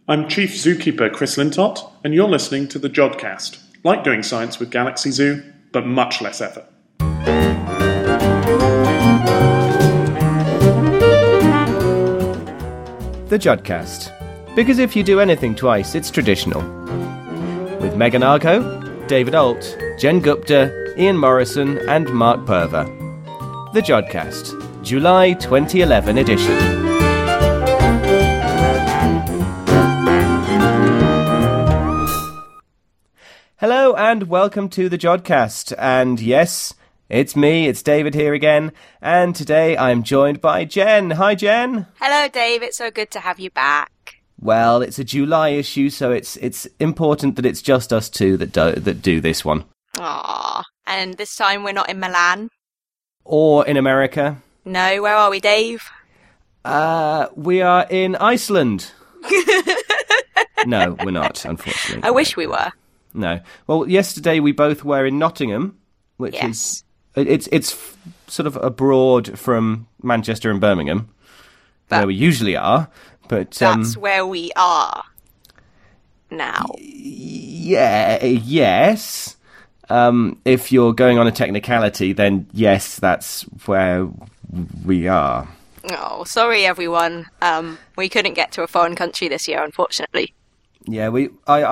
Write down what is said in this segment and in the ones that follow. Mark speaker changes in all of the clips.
Speaker 1: I'm Chief Zookeeper Chris Lintott, and you're listening to the Jodcast. Like doing science with Galaxy Zoo, but much less effort.
Speaker 2: The Jodcast. Because if you do anything twice, it's traditional. With Megan Argo, David Alt, Jen Gupta, Ian Morrison, and Mark Purver. The Jodcast, July 2011 edition. Hello and welcome to the Jodcast, and yes, it's me, it's David here again, and today I'm joined by Jen. Hi Jen!
Speaker 3: Hello Dave, it's so good to have you back.
Speaker 2: Well, it's a July issue, so it's important that it's just us two that do this one.
Speaker 3: Aww, and this time we're not in Milan.
Speaker 2: Or in America.
Speaker 3: No, where are we, Dave?
Speaker 2: We are in Iceland. No, we're not, unfortunately.
Speaker 3: I wish we were.
Speaker 2: No. Well, yesterday we both were in Nottingham, which is it's sort of abroad from Manchester and Birmingham, where we usually are. But
Speaker 3: that's where we are now.
Speaker 2: Yes. If you're going on a technicality, then yes, that's where we are.
Speaker 3: Oh, sorry everyone. We couldn't get to a foreign country this year, unfortunately.
Speaker 2: Yeah, we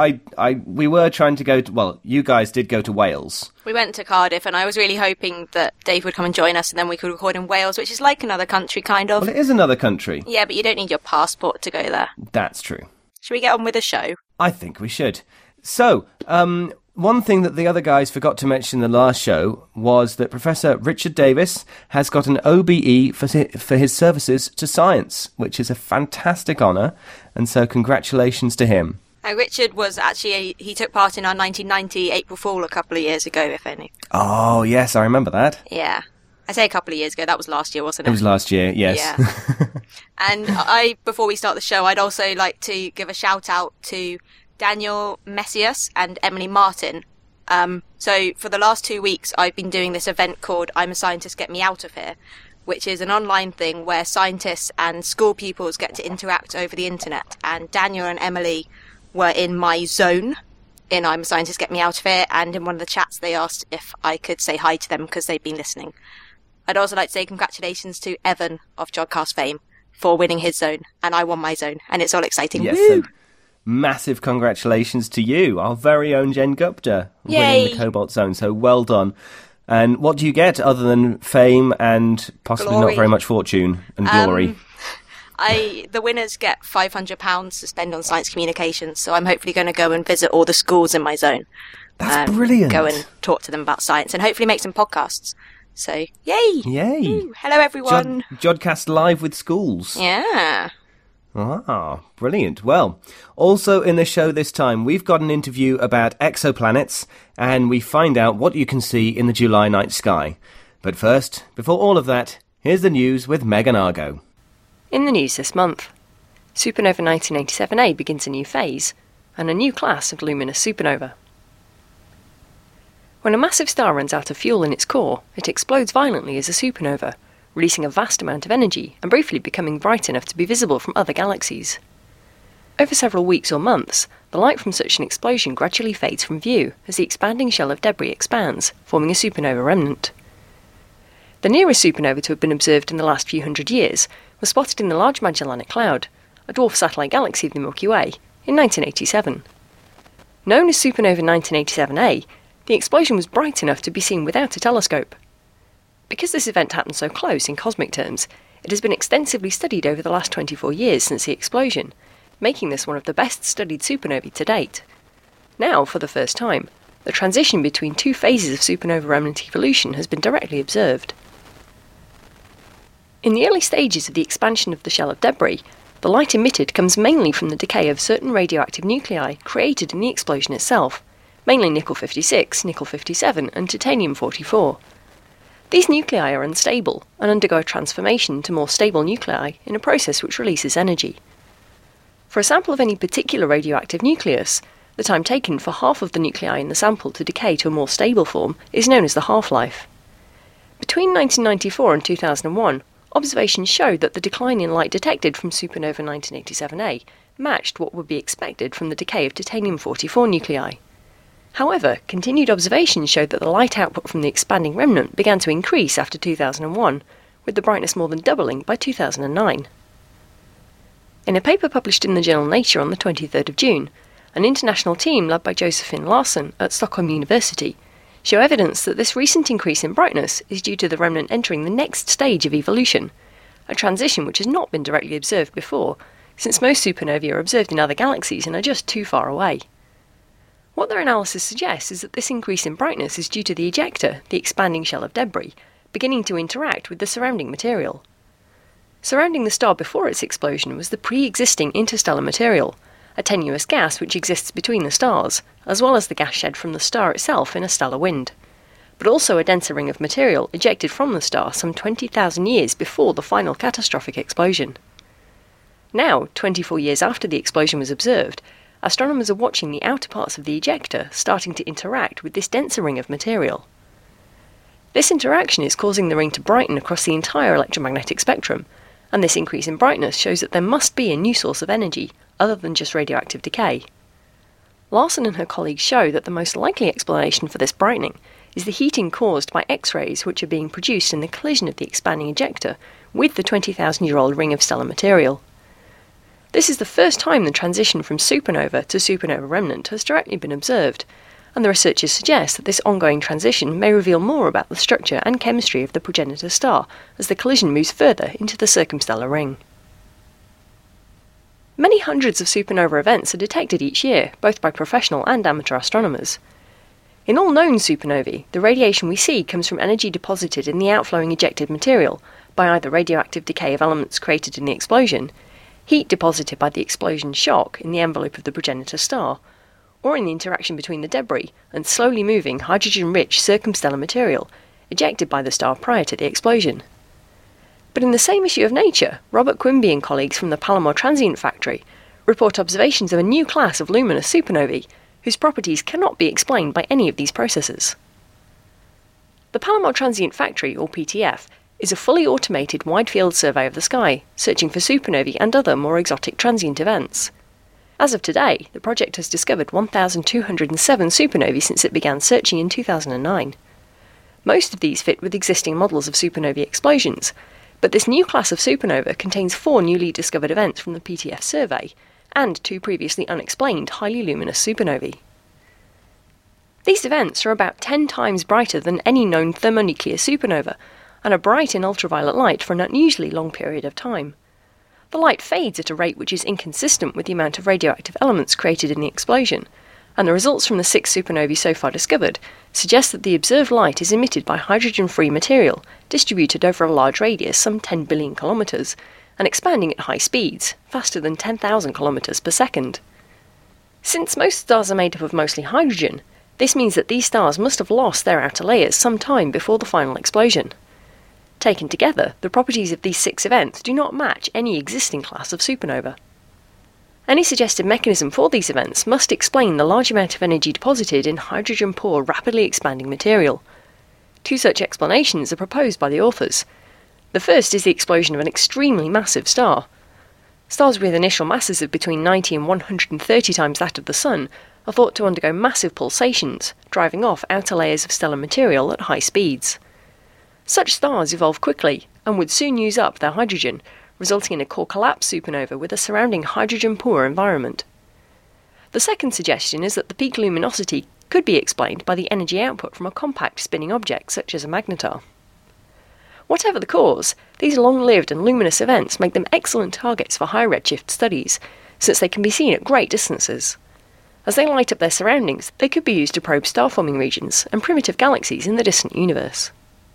Speaker 2: were trying to go to, well, you guys did go to Wales.
Speaker 3: We went to Cardiff, and I was really hoping that Dave would come and join us, and then we could record in Wales, which is like another country, kind of.
Speaker 2: Well, it is another country.
Speaker 3: Yeah, but you don't need your passport to go there.
Speaker 2: That's true.
Speaker 3: Should we get on with the show?
Speaker 2: I think we should. So, one thing that the other guys forgot to mention in the last show was that Professor Richard Davis has got an OBE for his services to science, which is a fantastic honour, and so congratulations to him.
Speaker 3: Richard was actually, he took part in our 1990 April Fool a couple of years ago, if any.
Speaker 2: Oh, yes, I remember that.
Speaker 3: Yeah. I say a couple of years ago, that was last year, wasn't it?
Speaker 2: It was last year, yes.
Speaker 3: Yeah. And before we start the show, I'd also like to give a shout out to Daniel Messias and Emily Martin. So for the last 2 weeks, I've been doing this event called I'm a Scientist, Get Me Out of Here, which is an online thing where scientists and school pupils get to interact over the internet. And Daniel and Emily were in my zone in I'm a Scientist, Get Me Out of Here, and in one of the chats they asked if I could say hi to them because they'd been listening. I'd also like to say congratulations to Evan of Jodcast fame for winning his zone, and I won my zone, and it's all exciting.
Speaker 2: Yes,
Speaker 3: Woo!
Speaker 2: So massive congratulations to you, our very own Jen Gupta,
Speaker 3: Yay!
Speaker 2: winning the Cobalt Zone, so well done. And what do you get other than fame and possibly
Speaker 3: Glory.
Speaker 2: Not very much fortune and glory?
Speaker 3: The winners get £500 to spend on science communications, so I'm hopefully going to go and visit all the schools in my zone.
Speaker 2: That's brilliant.
Speaker 3: Go and talk to them about science and hopefully make some podcasts. So, yay!
Speaker 2: Yay!
Speaker 3: Ooh, hello, everyone.
Speaker 2: Jodcast live with schools.
Speaker 3: Yeah.
Speaker 2: Ah, brilliant. Well, also in the show this time, we've got an interview about exoplanets, and we find out what you can see in the July night sky. But first, before all of that, here's the news with Megan Argo.
Speaker 4: In the news this month, Supernova 1987A begins a new phase, and a new class of luminous supernova. When a massive star runs out of fuel in its core, it explodes violently as a supernova, releasing a vast amount of energy and briefly becoming bright enough to be visible from other galaxies. Over several weeks or months, the light from such an explosion gradually fades from view as the expanding shell of debris expands, forming a supernova remnant. The nearest supernova to have been observed in the last few hundred years was spotted in the Large Magellanic Cloud, a dwarf satellite galaxy of the Milky Way, in 1987. Known as Supernova 1987A, the explosion was bright enough to be seen without a telescope. Because this event happened so close in cosmic terms, it has been extensively studied over the last 24 years since the explosion, making this one of the best studied supernovae to date. Now, for the first time, the transition between two phases of supernova remnant evolution has been directly observed. In the early stages of the expansion of the shell of debris, the light emitted comes mainly from the decay of certain radioactive nuclei created in the explosion itself, mainly nickel-56, nickel-57 and titanium-44. These nuclei are unstable and undergo a transformation to more stable nuclei in a process which releases energy. For a sample of any particular radioactive nucleus, the time taken for half of the nuclei in the sample to decay to a more stable form is known as the half-life. Between 1994 and 2001, observations showed that the decline in light detected from supernova 1987A matched what would be expected from the decay of titanium-44 nuclei. However, continued observations showed that the light output from the expanding remnant began to increase after 2001, with the brightness more than doubling by 2009. In a paper published in the journal Nature on the 23rd of June, an international team led by Josephine Larsson at Stockholm University show evidence that this recent increase in brightness is due to the remnant entering the next stage of evolution, a transition which has not been directly observed before, since most supernovae are observed in other galaxies and are just too far away. What their analysis suggests is that this increase in brightness is due to the ejector, the expanding shell of debris, beginning to interact with the surrounding material. Surrounding the star before its explosion was the pre-existing interstellar material, a tenuous gas which exists between the stars, as well as the gas shed from the star itself in a stellar wind, but also a denser ring of material ejected from the star some 20,000 years before the final catastrophic explosion. Now, 24 years after the explosion was observed, astronomers are watching the outer parts of the ejector starting to interact with this denser ring of material. This interaction is causing the ring to brighten across the entire electromagnetic spectrum, and this increase in brightness shows that there must be a new source of energy, other than just radioactive decay. Larsson and her colleagues show that the most likely explanation for this brightening is the heating caused by X-rays which are being produced in the collision of the expanding ejector with the 20,000-year-old ring of stellar material. This is the first time the transition from supernova to supernova remnant has directly been observed, and the researchers suggest that this ongoing transition may reveal more about the structure and chemistry of the progenitor star as the collision moves further into the circumstellar ring. Many hundreds of supernova events are detected each year, both by professional and amateur astronomers. In all known supernovae, the radiation we see comes from energy deposited in the outflowing ejected material by either radioactive decay of elements created in the explosion, heat deposited by the explosion shock in the envelope of the progenitor star, or in the interaction between the debris and slowly moving hydrogen-rich circumstellar material ejected by the star prior to the explosion. But in the same issue of Nature, Robert Quimby and colleagues from the Palomar Transient Factory report observations of a new class of luminous supernovae whose properties cannot be explained by any of these processes. The Palomar Transient Factory, or PTF, is a fully automated wide-field survey of the sky, searching for supernovae and other more exotic transient events. As of today, the project has discovered 1,207 supernovae since it began searching in 2009. Most of these fit with existing models of supernovae explosions, but this new class of supernova contains 4 newly discovered events from the PTF survey, and 2 previously unexplained highly luminous supernovae. These events are about 10 times brighter than any known thermonuclear supernova, and are bright in ultraviolet light for an unusually long period of time. The light fades at a rate which is inconsistent with the amount of radioactive elements created in the explosion, and the results from the 6 supernovae so far discovered suggest that the observed light is emitted by hydrogen-free material distributed over a large radius, some 10 billion kilometres, and expanding at high speeds, faster than 10,000 kilometres per second. Since most stars are made up of mostly hydrogen, this means that these stars must have lost their outer layers some time before the final explosion. Taken together, the properties of these 6 events do not match any existing class of supernova. Any suggested mechanism for these events must explain the large amount of energy deposited in hydrogen-poor, rapidly expanding material. 2 such explanations are proposed by the authors. The first is the explosion of an extremely massive star. Stars with initial masses of between 90 and 130 times that of the Sun are thought to undergo massive pulsations, driving off outer layers of stellar material at high speeds. Such stars evolve quickly and would soon use up their hydrogen, resulting in a core collapse supernova with a surrounding hydrogen-poor environment. The second suggestion is that the peak luminosity could be explained by the energy output from a compact spinning object such as a magnetar. Whatever the cause, these long-lived and luminous events make them excellent targets for high redshift studies, since they can be seen at great distances. As they light up their surroundings, they could be used to probe star-forming regions and primitive galaxies in the distant universe.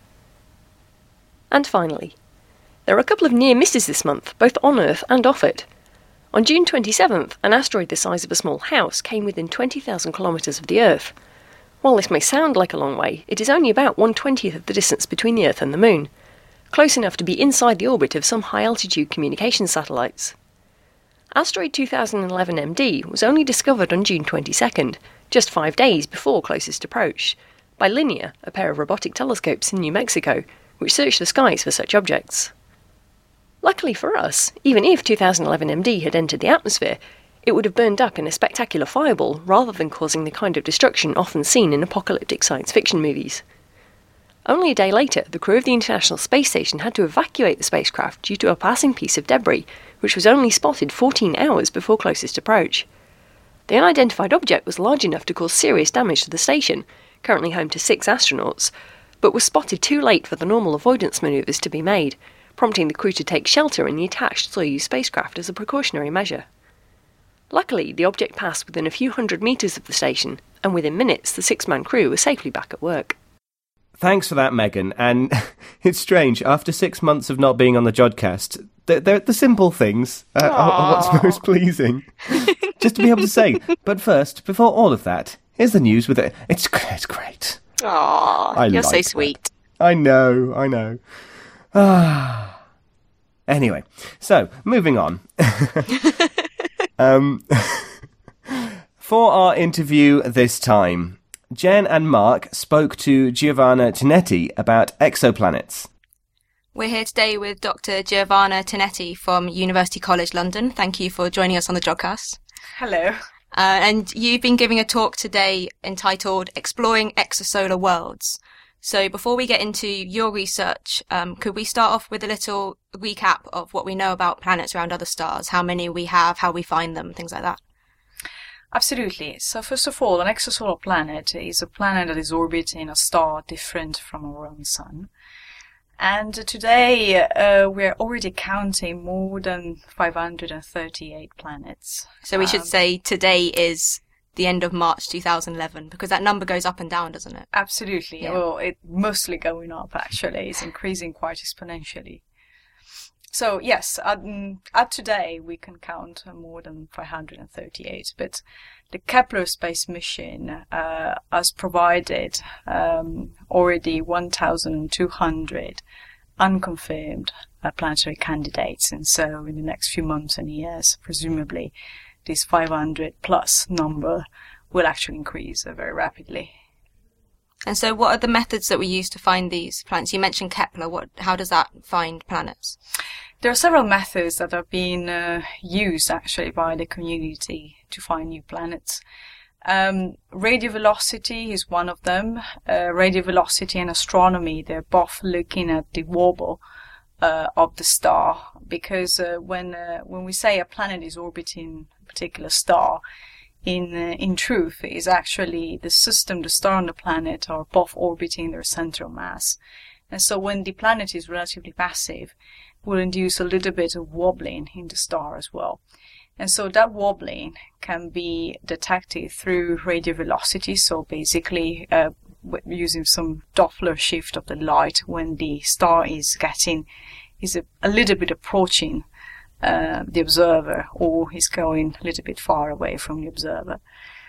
Speaker 4: And finally, there are a couple of near misses this month, both on Earth and off it. On June 27th, an asteroid the size of a small house came within 20,000 kilometres of the Earth. While this may sound like a long way, it is only about 1/20th of the distance between the Earth and the Moon, close enough to be inside the orbit of some high-altitude communication satellites. Asteroid 2011 MD was only discovered on June 22nd, just 5 days before closest approach, by Linear, a pair of robotic telescopes in New Mexico, which search the skies for such objects. Luckily for us, even if 2011 MD had entered the atmosphere, it would have burned up in a spectacular fireball rather than causing the kind of destruction often seen in apocalyptic science fiction movies. Only a day later, the crew of the International Space Station had to evacuate the spacecraft due to a passing piece of debris, which was only spotted 14 hours before closest approach. The unidentified object was large enough to cause serious damage to the station, currently home to 6 astronauts, but was spotted too late for the normal avoidance manoeuvres to be made, prompting the crew to take shelter in the attached Soyuz spacecraft as a precautionary measure. Luckily, the object passed within a few hundred metres of the station, and within minutes the 6-man crew were safely back at work.
Speaker 2: Thanks for that, Megan. And it's strange, after 6 months of not being on the Jodcast, the simple things are what's most pleasing. Just to be able to say. But first, before all of that, here's the news with it. It's great.
Speaker 3: Aww, you're so sweet.
Speaker 2: I know. Anyway, so, moving on. For our interview this time, Jen and Mark spoke to Giovanna Tinetti about exoplanets.
Speaker 3: We're here today with Dr. Giovanna Tinetti from University College London. Thank you for joining us on the Jodcast.
Speaker 5: Hello.
Speaker 3: And you've been giving a talk today entitled Exploring Exosolar Worlds. So before we get into your research, could we start off with a little recap of what we know about planets around other stars, how many we have, how we find them, things like that?
Speaker 5: Absolutely. So first of all, an exosolar planet is a planet that is orbiting a star different from our own sun. And today we're already counting more than 538 planets.
Speaker 3: So we should say today is the end of March 2011, because that number goes up and down, doesn't it?
Speaker 5: Absolutely.
Speaker 3: Yeah.
Speaker 5: Well, it's mostly going up, actually. It's increasing quite exponentially. So yes, at today we can count more than 538, but the Kepler space mission has provided already 1,200 unconfirmed planetary candidates, and so in the next few months and years, presumably, this 500 plus number will actually increase very rapidly.
Speaker 3: And so what are the methods that we use to find these planets? You mentioned Kepler. How does that find planets?
Speaker 5: There are several methods that are being used actually by the community to find new planets. Radio velocity is one of them. Radio velocity and astronomy, they're both looking at the wobble of the star, because when we say a planet is orbiting a particular star, in truth, it is actually the system, the star and the planet are both orbiting their central mass. And so when the planet is relatively massive, will induce a little bit of wobbling in the star as well. And so that wobbling can be detected through radio velocity, so basically using some Doppler shift of the light when the star is a little bit approaching the observer, or is going a little bit far away from the observer.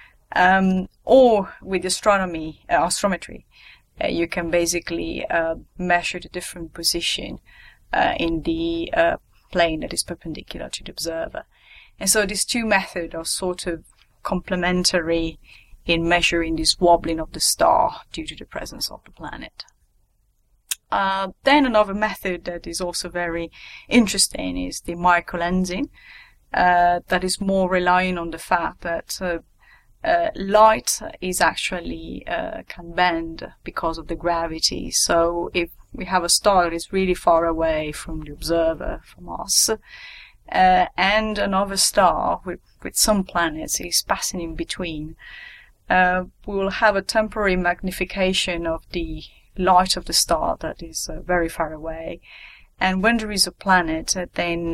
Speaker 5: Or with astrometry, you can basically measure the different position in the plane that is perpendicular to the observer. And so these two methods are sort of complementary in measuring this wobbling of the star due to the presence of the planet. Then another method that is also very interesting is the microlensing, that is more relying on the fact that light is actually can bend because of the gravity. So if we have a star that is really far away from the observer, from us, and another star with some planets is passing in between, we will have a temporary magnification of the light of the star that is very far away. And when there is a planet, then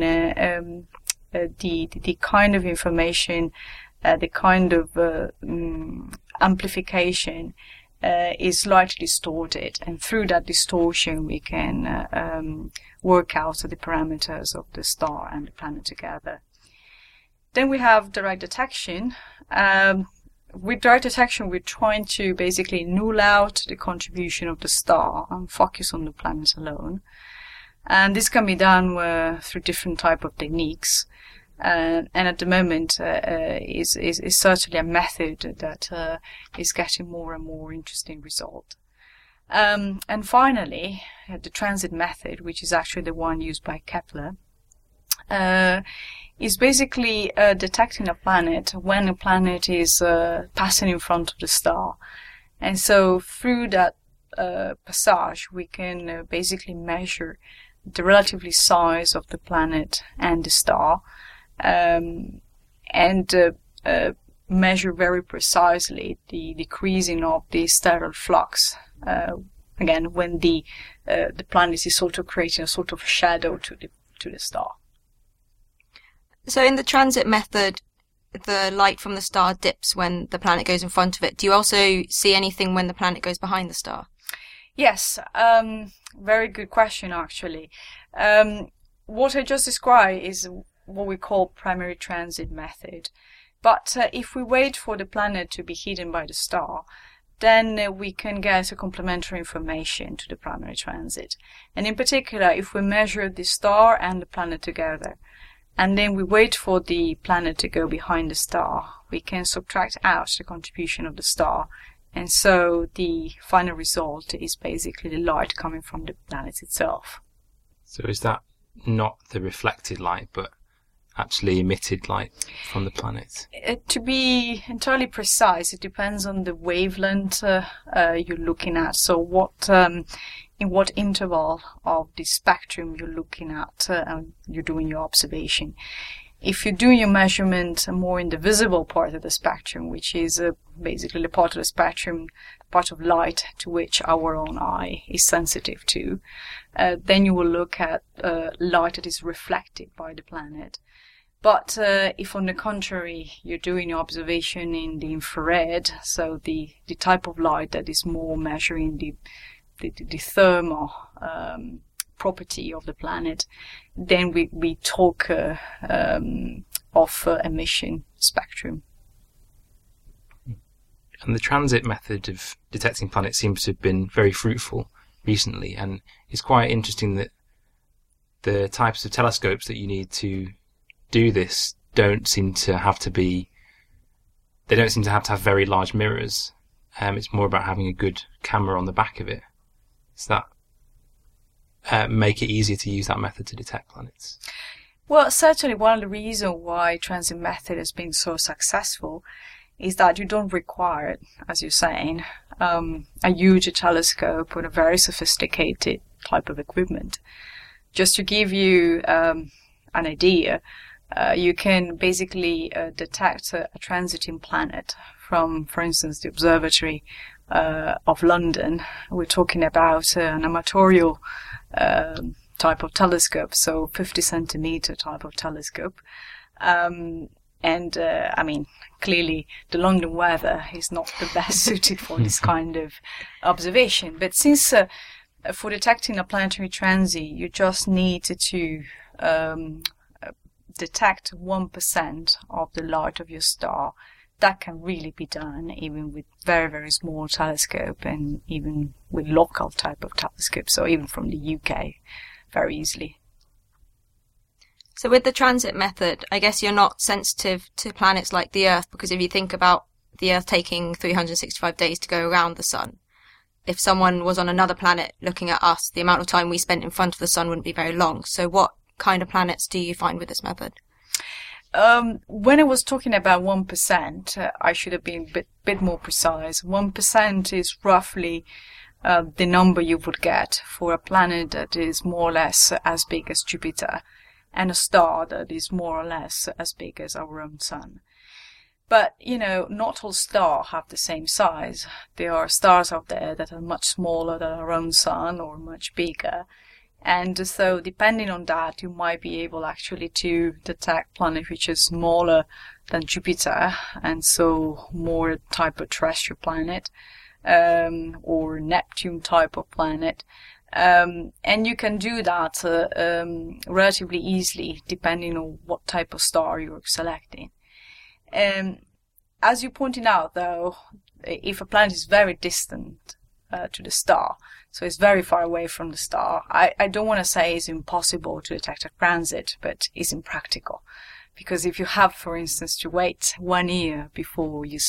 Speaker 5: the kind of information, the kind of amplification is slightly distorted, and through that distortion we can work out the parameters of the star and the planet together. Then we have direct detection. With direct detection, we're trying to basically null out the contribution of the star and focus on the planet alone. And this can be done through different type of techniques. And at the moment is certainly a method that is getting more and more interesting result. And finally, the transit method, which is actually the one used by Kepler, is basically detecting a planet when a planet is passing in front of the star. And so through that passage, we can basically measure the relative size of the planet and the star, and measure very precisely the decreasing of the stellar flux. Again, when the planet is sort of creating a sort of shadow to the star.
Speaker 3: So in the transit method, the light from the star dips when the planet goes in front of it. Do you also see anything when the planet goes behind the star?
Speaker 5: Yes, very good question, actually. What I just described is what we call primary transit method. But if we wait for the planet to be hidden by the star, then we can get a complementary information to the primary transit. And in particular, if we measure the star and the planet together, and then we wait for the planet to go behind the star, we can subtract out the contribution of the star. And so the final result is basically the light coming from the planet itself.
Speaker 6: So is that not the reflected light, but actually emitted light from the planet?
Speaker 5: To be entirely precise, it depends on the wavelength you're looking at. So what in what interval of the spectrum you're looking at and you're doing your observation. If you're doing your measurement more in the visible part of the spectrum, which is basically the part of the spectrum, part of light to which our own eye is sensitive to, then you will look at light that is reflected by the planet. But if on the contrary you're doing your observation in the infrared, so the type of light that is more measuring the thermal property of the planet, then we talk of emission spectrum.
Speaker 6: And the transit method of detecting planets seems to have been very fruitful recently, and it's quite interesting that the types of telescopes that you need to do this don't seem to have to have very large mirrors. It's more about having a good camera on the back of it. Does that make it easier to use that method to detect planets?
Speaker 5: Well, certainly one of the reasons why transit method has been so successful is that you don't require, as you're saying, a huge telescope or a very sophisticated type of equipment. Just to give you an idea, you can basically detect a transiting planet from, for instance, the Observatory of London. We're talking about an amatorial type of telescope, so 50 centimeter type of telescope. I mean, clearly the London weather is not the best suited for this kind of observation. But since for detecting a planetary transit, you just need to detect 1% of the light of your star, that can really be done even with very, very small telescope and even with local type of telescopes, so even from the UK, very easily.
Speaker 3: So with the transit method, I guess you're not sensitive to planets like the Earth, because if you think about the Earth taking 365 days to go around the Sun, if someone was on another planet looking at us, the amount of time we spent in front of the Sun wouldn't be very long. So what kind of planets do you find with this method?
Speaker 5: When I was talking about 1%, I should have been a bit more precise. 1% is roughly the number you would get for a planet that is more or less as big as Jupiter, and a star that is more or less as big as our own Sun. But, you know, not all stars have the same size. There are stars out there that are much smaller than our own Sun or much bigger. And so depending on that, you might be able actually to detect planets which are smaller than Jupiter, and so more type of terrestrial planet, or Neptune type of planet. And you can do that relatively easily depending on what type of star you're selecting. As you pointed out, though, if a planet is very distant to the star, so it's very far away from the star, I don't want to say it's impossible to detect a transit, but it's impractical. Because if you have, for instance, to wait 1 year before you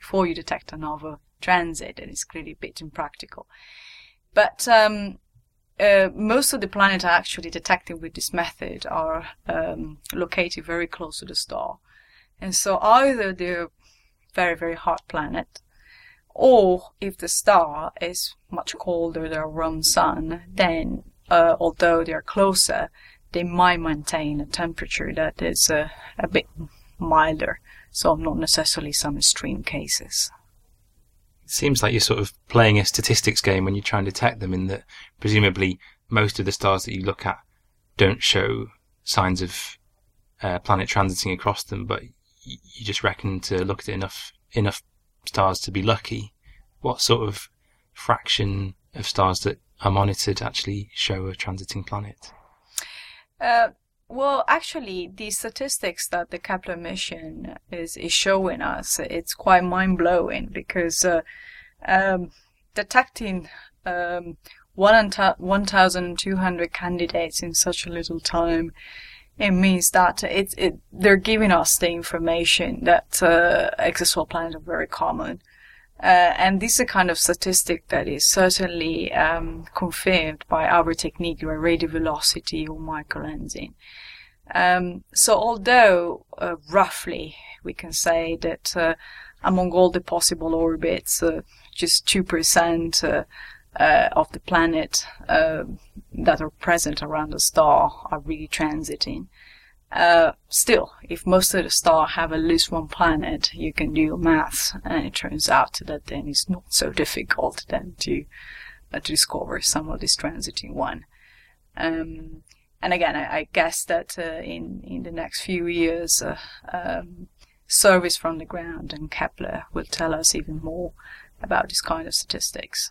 Speaker 5: detect another transit, then it's clearly a bit impractical. But most of the planets actually detected with this method are located very close to the star. And so either they're very, very hot planet, or if the star is much colder than our own sun, then although they're closer, they might maintain a temperature that is a bit milder, so not necessarily some extreme cases.
Speaker 6: It seems like you're sort of playing a statistics game when you try and detect them, in that presumably most of the stars that you look at don't show signs of planet transiting across them, but you just reckon to look at it enough stars to be lucky. What sort of fraction of stars that are monitored actually show a transiting planet?
Speaker 5: Well, actually, the statistics that the Kepler mission is showing us, it's quite mind-blowing, because detecting 1,200 candidates in such a little time, it means that they're giving us the information that exosolar planets are very common. And this is a kind of statistic that is certainly confirmed by our technique, by radio velocity or microlensing. So although roughly we can say that among all the possible orbits, just 2% of the planet that are present around the star are really transiting. Still, if most of the stars have at least one planet, you can do your maths, and it turns out that then it's not so difficult then to discover some of this transiting one. And again, I guess that in the next few years, surveys from the ground and Kepler will tell us even more about this kind of statistics.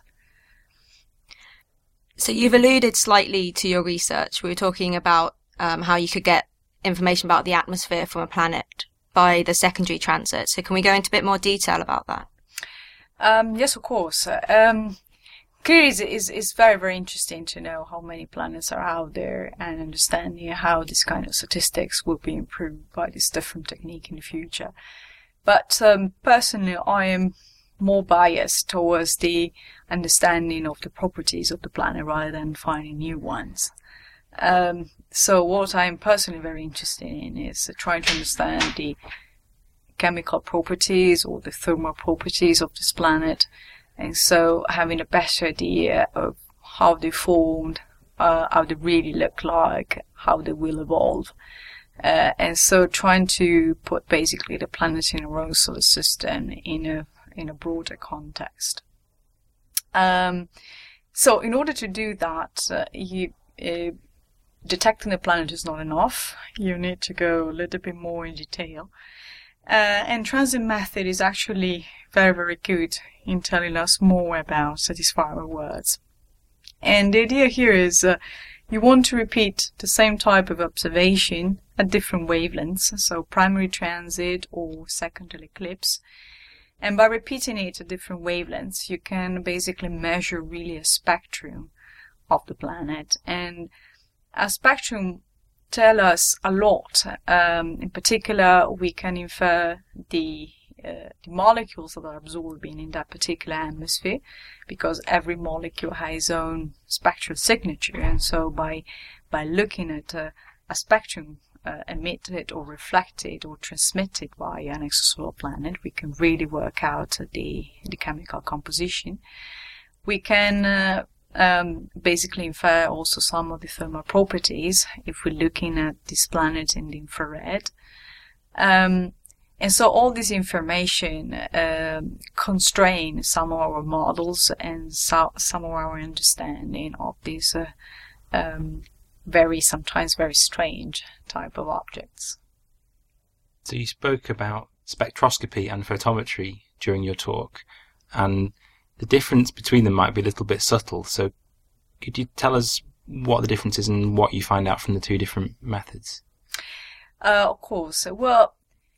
Speaker 3: So you've alluded slightly to your research. We were talking about how you could get information about the atmosphere from a planet by the secondary transit. So can we go into a bit more detail about that?
Speaker 5: Yes, of course. Clearly, it's very, very interesting to know how many planets are out there, and understanding how this kind of statistics will be improved by this different technique in the future. But personally, I am more biased towards the understanding of the properties of the planet rather than finding new ones. So what I'm personally very interested in is trying to understand the chemical properties or the thermal properties of this planet, and so having a better idea of how they formed, how they really look like, how they will evolve. And so trying to put basically the planet in our own solar system in a broader context. So in order to do that, detecting the planet is not enough. You need to go a little bit more in detail. And transit method is actually very, very good in telling us more about satisfy our words. And the idea here is you want to repeat the same type of observation at different wavelengths, so primary transit or secondary eclipse. And by repeating it at different wavelengths, you can basically measure really a spectrum of the planet. And a spectrum tell us a lot. In particular, we can infer the molecules that are absorbing in that particular atmosphere, because every molecule has its own spectral signature. And so by looking at a spectrum emitted or reflected or transmitted by an exosolar planet, we can really work out the chemical composition. We can basically infer also some of the thermal properties if we're looking at this planet in the infrared. And so all this information constrain some of our models and some of our understanding of these sometimes very strange type of objects.
Speaker 6: So you spoke about spectroscopy and photometry during your talk, and the difference between them might be a little bit subtle. So could you tell us what the difference is and what you find out from the two different methods?
Speaker 5: Of course. Well,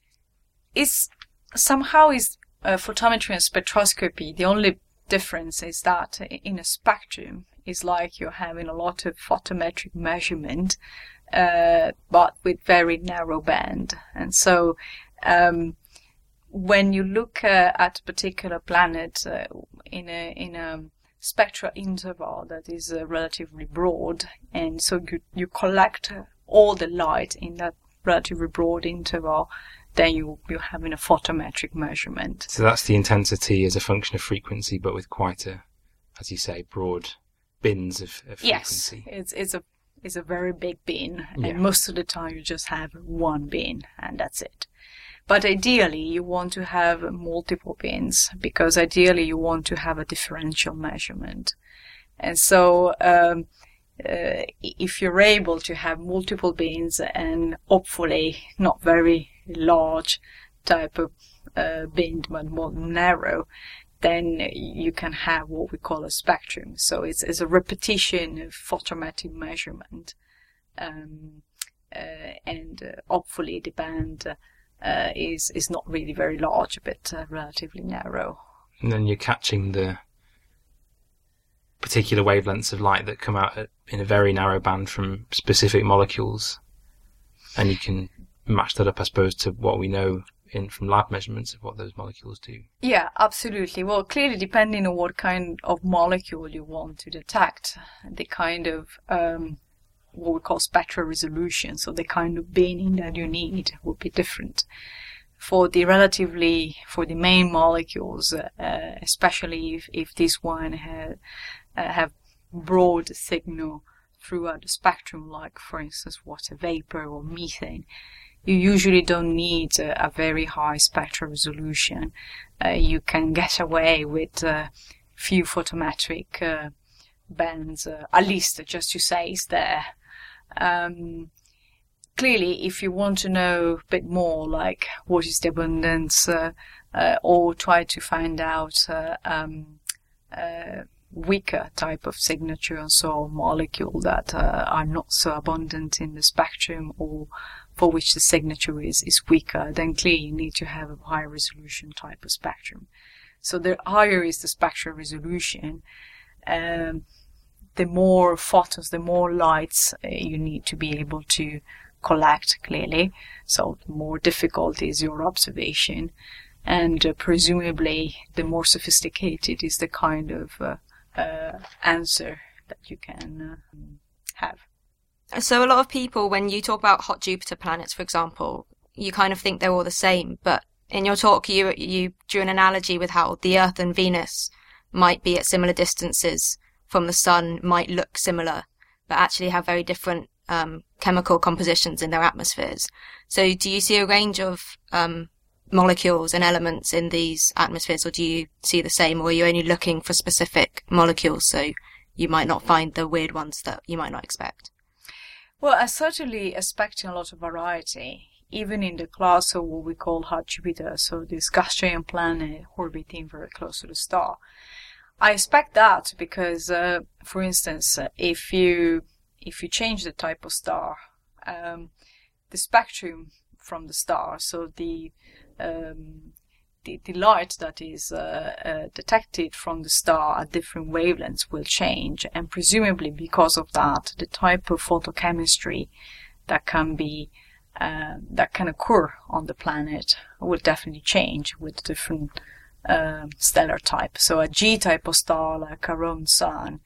Speaker 5: photometry and spectroscopy, the only difference is that in a spectrum, it's like you're having a lot of photometric measurement, but with very narrow band. And so when you look at a particular planet in a spectral interval that is relatively broad, and so you collect all the light in that relatively broad interval, then you're having a photometric measurement.
Speaker 6: So that's the intensity as a function of frequency, but with quite a, as you say, broad bins of frequency.
Speaker 5: Yes, it's a very big bin,
Speaker 6: Yeah.
Speaker 5: and most of the time you just have one bin, and that's it. But ideally, you want to have multiple bins, because ideally you want to have a differential measurement. And so if you're able to have multiple bins and hopefully not very large type of bin, but more narrow, then you can have what we call a spectrum. So it's a repetition of photometric measurement, and hopefully the band is not really very large, but relatively narrow.
Speaker 6: And then you're catching the particular wavelengths of light that come out in a very narrow band from specific molecules, and you can match that up, I suppose, to what we know from lab measurements of what those molecules do.
Speaker 5: Yeah, absolutely. Well, clearly depending on what kind of molecule you want to detect, the kind of what we call spectral resolution, so the kind of binning that you need would be different. For the main molecules, especially if this one have broad signal throughout the spectrum, like for instance water vapor or methane, you usually don't need a very high spectral resolution. You can get away with few photometric bands, at least just to say it's there. Clearly, if you want to know a bit more, like what is the abundance, or try to find out weaker type of signature, and so molecule that are not so abundant in the spectrum, or for which the signature is weaker, then clearly you need to have a high resolution type of spectrum. So the higher is the spectral resolution, the more photons, the more lights you need to be able to collect, clearly. So the more difficult is your observation, and presumably the more sophisticated is the kind of answer that you can have.
Speaker 3: So a lot of people, when you talk about hot Jupiter planets, for example, you kind of think they're all the same, but in your talk you drew an analogy with how the Earth and Venus might be at similar distances from the Sun, might look similar, but actually have very different chemical compositions in their atmospheres. So do you see a range of molecules and elements in these atmospheres, or do you see the same, or are you only looking for specific molecules, so you might not find the weird ones that you might not expect?
Speaker 5: Well, I certainly expecting a lot of variety, even in the class of what we call hot Jupiter, so this gas giant planet orbiting very close to the star. I expect that because, for instance, if you change the type of star, the spectrum from the star, so the light that is detected from the star at different wavelengths will change, and presumably because of that, the type of photochemistry that can occur on the planet will definitely change with different stellar type. So a G type of star like our own sun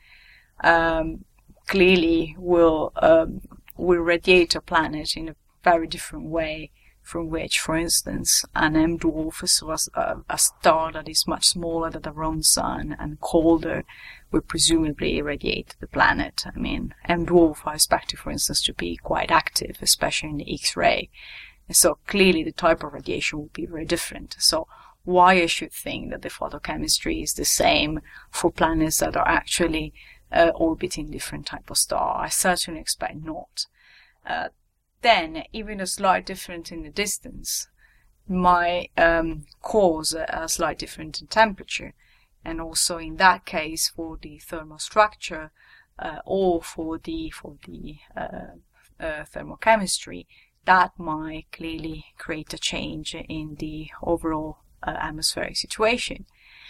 Speaker 5: clearly will radiate a planet in a very different way from which, for instance, an M dwarf, so a star that is much smaller than our own sun and colder, will presumably irradiate the planet. I mean, M dwarf I expect, for instance, to be quite active, especially in the X-ray. And so clearly the type of radiation will be very different. So why I should think that the photochemistry is the same for planets that are actually orbiting different type of star? I certainly expect not. Then, even a slight difference in the distance might cause a slight difference in temperature. And also in that case, for the thermal structure or for the thermochemistry, that might clearly create a change in the overall atmospheric situation.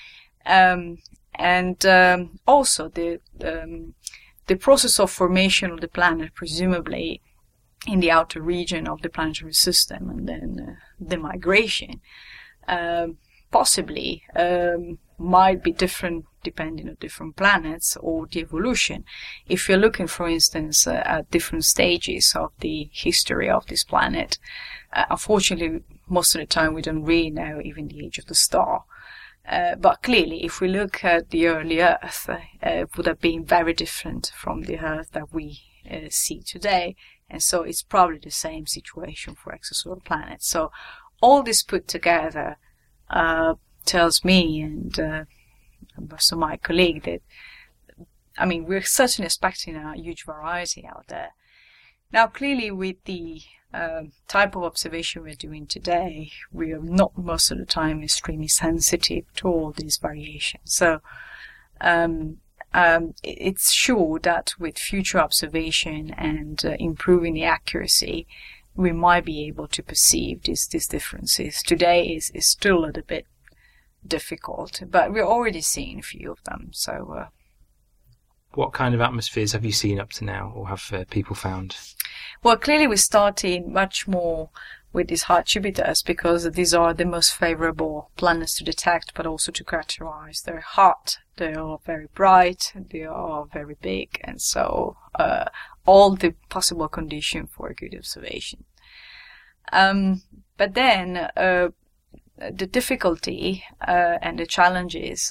Speaker 5: Also the process of formation of the planet, presumably in the outer region of the planetary system, and then the migration, possibly might be different depending on different planets or the evolution. If you're looking, for instance, at different stages of the history of this planet, unfortunately, most of the time we don't really know even the age of the star. But clearly, if we look at the early Earth, it would have been very different from the Earth that we see today. And so it's probably the same situation for exosolar planets. So all this put together tells me and also my colleague that, I mean, we're certainly expecting a huge variety out there. Now, clearly, with the type of observation we're doing today, we are not most of the time extremely sensitive to all these variations. So it's sure that with future observation and improving the accuracy, we might be able to perceive these differences. Today is still a little bit difficult, but we're already seeing a few of them. So,
Speaker 6: what kind of atmospheres have you seen up to now, or have people found?
Speaker 5: Well, clearly we're starting much more with these hot Jupiters because these are the most favorable planets to detect, but also to characterize. They're hot, they are very bright, they are very big, and so all the possible conditions for a good observation. But then the difficulty and the challenges,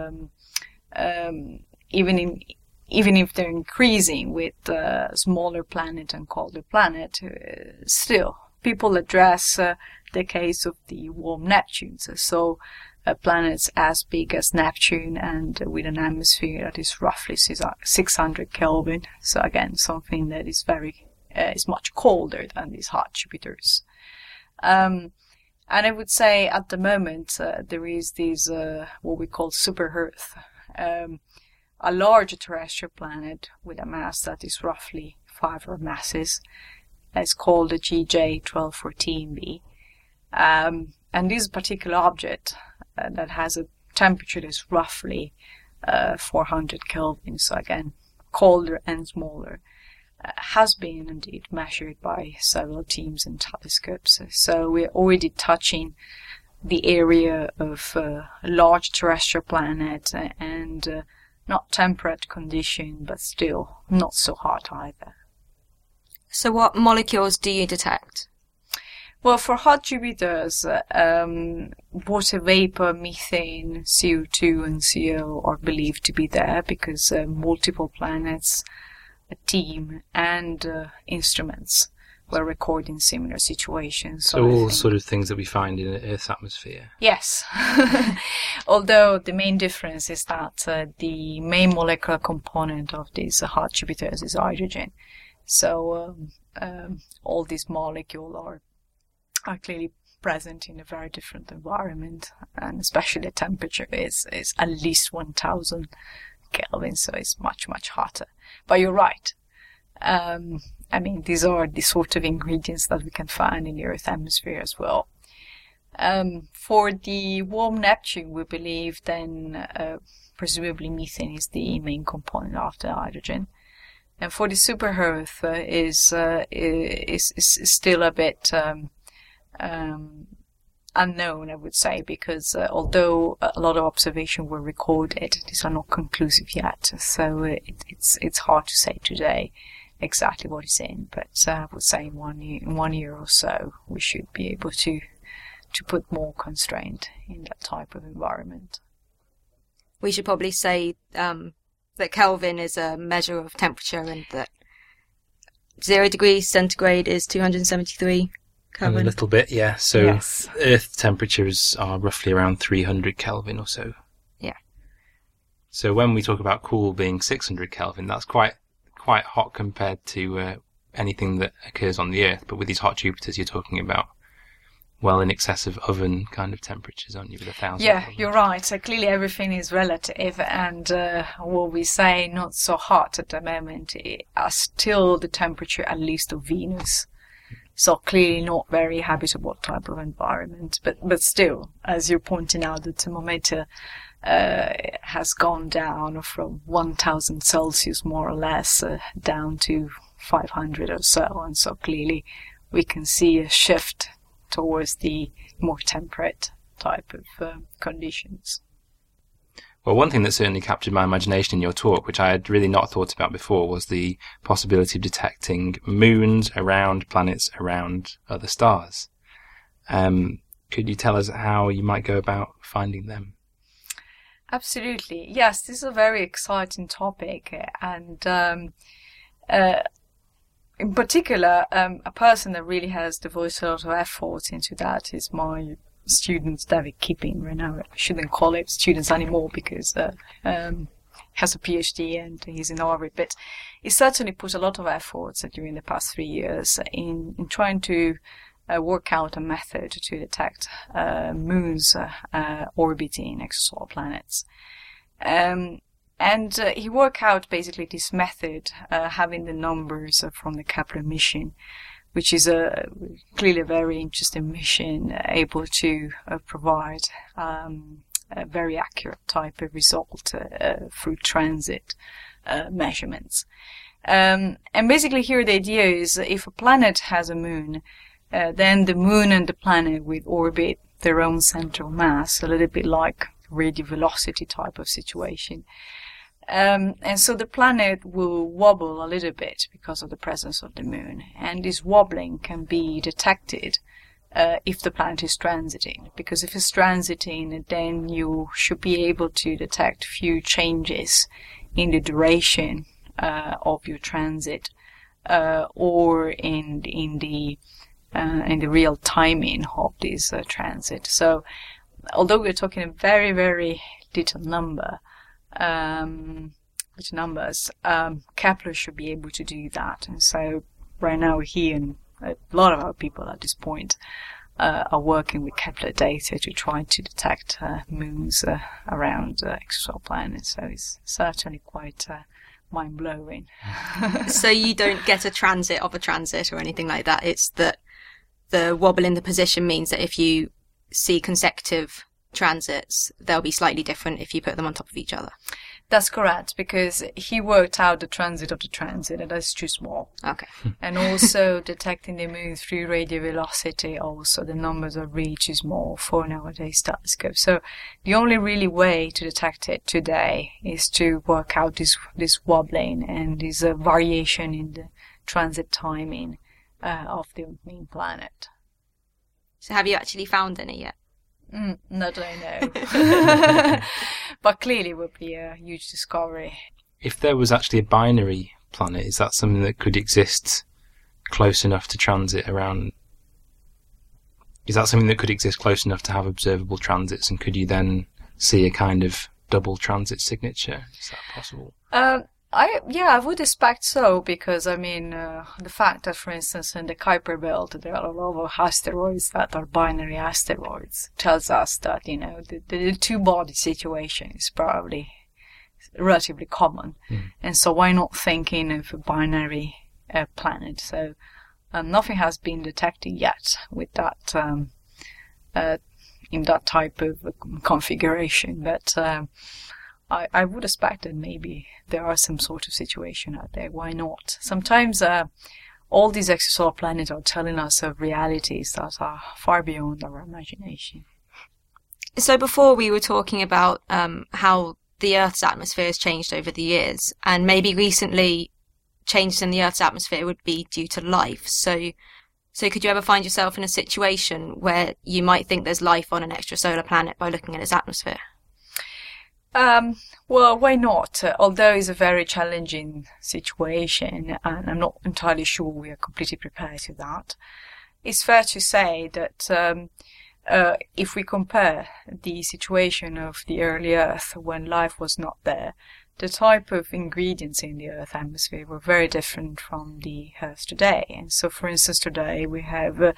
Speaker 5: even if they're increasing with smaller planet and colder planet, still people address the case of the warm Neptunes. So planets as big as Neptune and with an atmosphere that is roughly 600 Kelvin. So again, something that is is much colder than these hot Jupiters. And I would say at the moment there is this what we call super Earth, a large terrestrial planet with a mass that is roughly 5 Earth masses. It's called the GJ1214b. And this particular object that has a temperature that is roughly 400 Kelvin, so again, colder and smaller, has been indeed measured by several teams and telescopes. So we're already touching the area of a large terrestrial planet and not temperate condition, but still not so hot either.
Speaker 3: So what molecules do you detect?
Speaker 5: Well, for hot Jupiters, water vapor, methane, CO2 and CO are believed to be there because multiple planets, a team and instruments were recording similar situations.
Speaker 6: So all sort of things that we find in Earth's atmosphere.
Speaker 5: Yes. Although the main difference is that the main molecular component of these hot Jupiters is hydrogen. So all these molecules are clearly present in a very different environment, and especially the temperature is at least 1000 Kelvin, so it's much, much hotter. But you're right. I mean, these are the sort of ingredients that we can find in the Earth's atmosphere as well. For the warm Neptune, we believe then presumably methane is the main component after hydrogen. And for the super Earth is still a bit unknown, I would say, because although a lot of observations were recorded, these are not conclusive yet. So it's hard to say today exactly what is in. But I would say in 1 year or so, we should be able to put more constraint in that type of environment.
Speaker 3: We should probably say that Kelvin is a measure of temperature and that 0 degrees centigrade is 273 Kelvin.
Speaker 6: A little bit, yeah. So
Speaker 5: yes.
Speaker 6: Earth temperatures are roughly around 300 Kelvin or so.
Speaker 3: Yeah.
Speaker 6: So when we talk about cool being 600 Kelvin, that's quite hot compared to anything that occurs on the Earth. But with these hot Jupiters, you're talking about well in excess of oven kind of temperatures, aren't you, with 1,000?
Speaker 5: Yeah, you're right. So clearly everything is relative, and what we say not so hot at the moment are still the temperature at least of Venus. So clearly not very habitable type of environment, but still, as you're pointing out, the thermometer has gone down from 1000 Celsius more or less down to 500 or so, and so clearly we can see a shift towards the more temperate type of conditions.
Speaker 6: Well, one thing that certainly captured my imagination in your talk, which I had really not thought about before, was the possibility of detecting moons around planets around other stars. Could you tell us how you might go about finding them?
Speaker 5: Absolutely. Yes, this is a very exciting topic. And in particular, a person that really has devoted a lot of effort into that is my student, David Kipping. Right now, I shouldn't call it students anymore because has a PhD and he's in Harvard. But he certainly put a lot of effort during the past 3 years in trying to work out a method to detect moons orbiting exosolar planets. And he worked out basically this method having the numbers from the Kepler mission, which is clearly a very interesting mission, able to provide a very accurate type of result through transit measurements. And basically here the idea is if a planet has a moon, then the moon and the planet will orbit their own central mass, a little bit like radio velocity type of situation. And so the planet will wobble a little bit because of the presence of the moon. And this wobbling can be detected if the planet is transiting. Because if it's transiting, then you should be able to detect few changes in the duration of your transit or in the real timing of this transit. So although we're talking a very, very little number, which numbers, Kepler should be able to do that. And so right now he and a lot of our people at this point are working with Kepler data to try to detect moons around exosolar planets. So it's certainly quite mind-blowing.
Speaker 3: So you don't get a transit of a transit or anything like that. It's that the wobble in the position means that if you see consecutive transits, they'll be slightly different if you put them on top of each other.
Speaker 5: That's correct, because he worked out the transit of the transit, and that's too small.
Speaker 3: Okay.
Speaker 5: And also detecting the moon through radio velocity, also the numbers are really too small for nowadays telescopes. So the only really way to detect it today is to work out this wobbling and this variation in the transit timing of the main planet.
Speaker 3: So have you actually found any yet?
Speaker 5: Not that I know. But clearly it would be a huge discovery.
Speaker 6: If there was actually a binary planet, is that something that could exist close enough to transit around? Is that something that could exist close enough to have observable transits, and could you then see a kind of double transit signature? Is that possible?
Speaker 5: I would expect so, because the fact that, for instance, in the Kuiper belt there are a lot of asteroids that are binary asteroids tells us that the two-body situation is probably relatively common, and so why not thinking of a binary planet? So nothing has been detected yet with that in that type of configuration, but I would expect that maybe there are some sort of situation out there. Why not? Sometimes all these exosolar planets are telling us of realities that are far beyond our imagination.
Speaker 3: So before we were talking about how the Earth's atmosphere has changed over the years, and maybe recently changes in the Earth's atmosphere would be due to life. So could you ever find yourself in a situation where you might think there's life on an extrasolar planet by looking at its atmosphere?
Speaker 5: Well, why not? Although it's a very challenging situation, and I'm not entirely sure we are completely prepared to that, it's fair to say that if we compare the situation of the early Earth when life was not there, the type of ingredients in the Earth atmosphere were very different from the Earth today. And so, for instance, today we have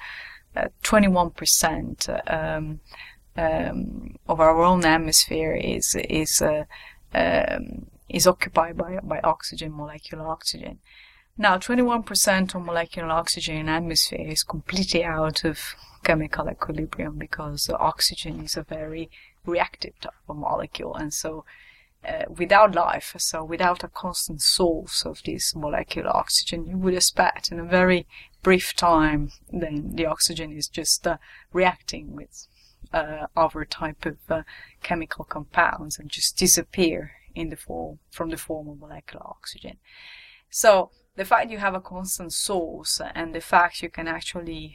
Speaker 5: 21% of our own atmosphere is occupied by oxygen, molecular oxygen. Now, 21% of molecular oxygen in atmosphere is completely out of chemical equilibrium, because oxygen is a very reactive type of molecule, and so without life, so without a constant source of this molecular oxygen, you would expect in a very brief time then the oxygen is just reacting with other type of chemical compounds and just disappear from the form of molecular oxygen. So the fact you have a constant source and the fact you can actually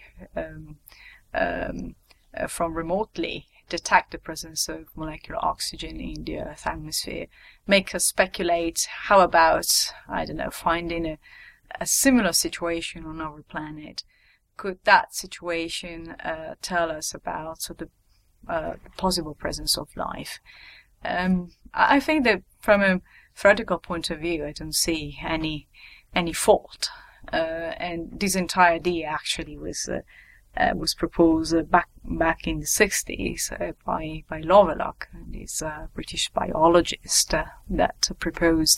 Speaker 5: from remotely detect the presence of molecular oxygen in the Earth's atmosphere make us speculate, how about, finding a similar situation on our planet? Could that situation tell us about the possible presence of life? I think that from a theoretical point of view, I don't see any fault. And this entire idea actually was proposed back in the 60s by Lovelock, this British biologist that proposed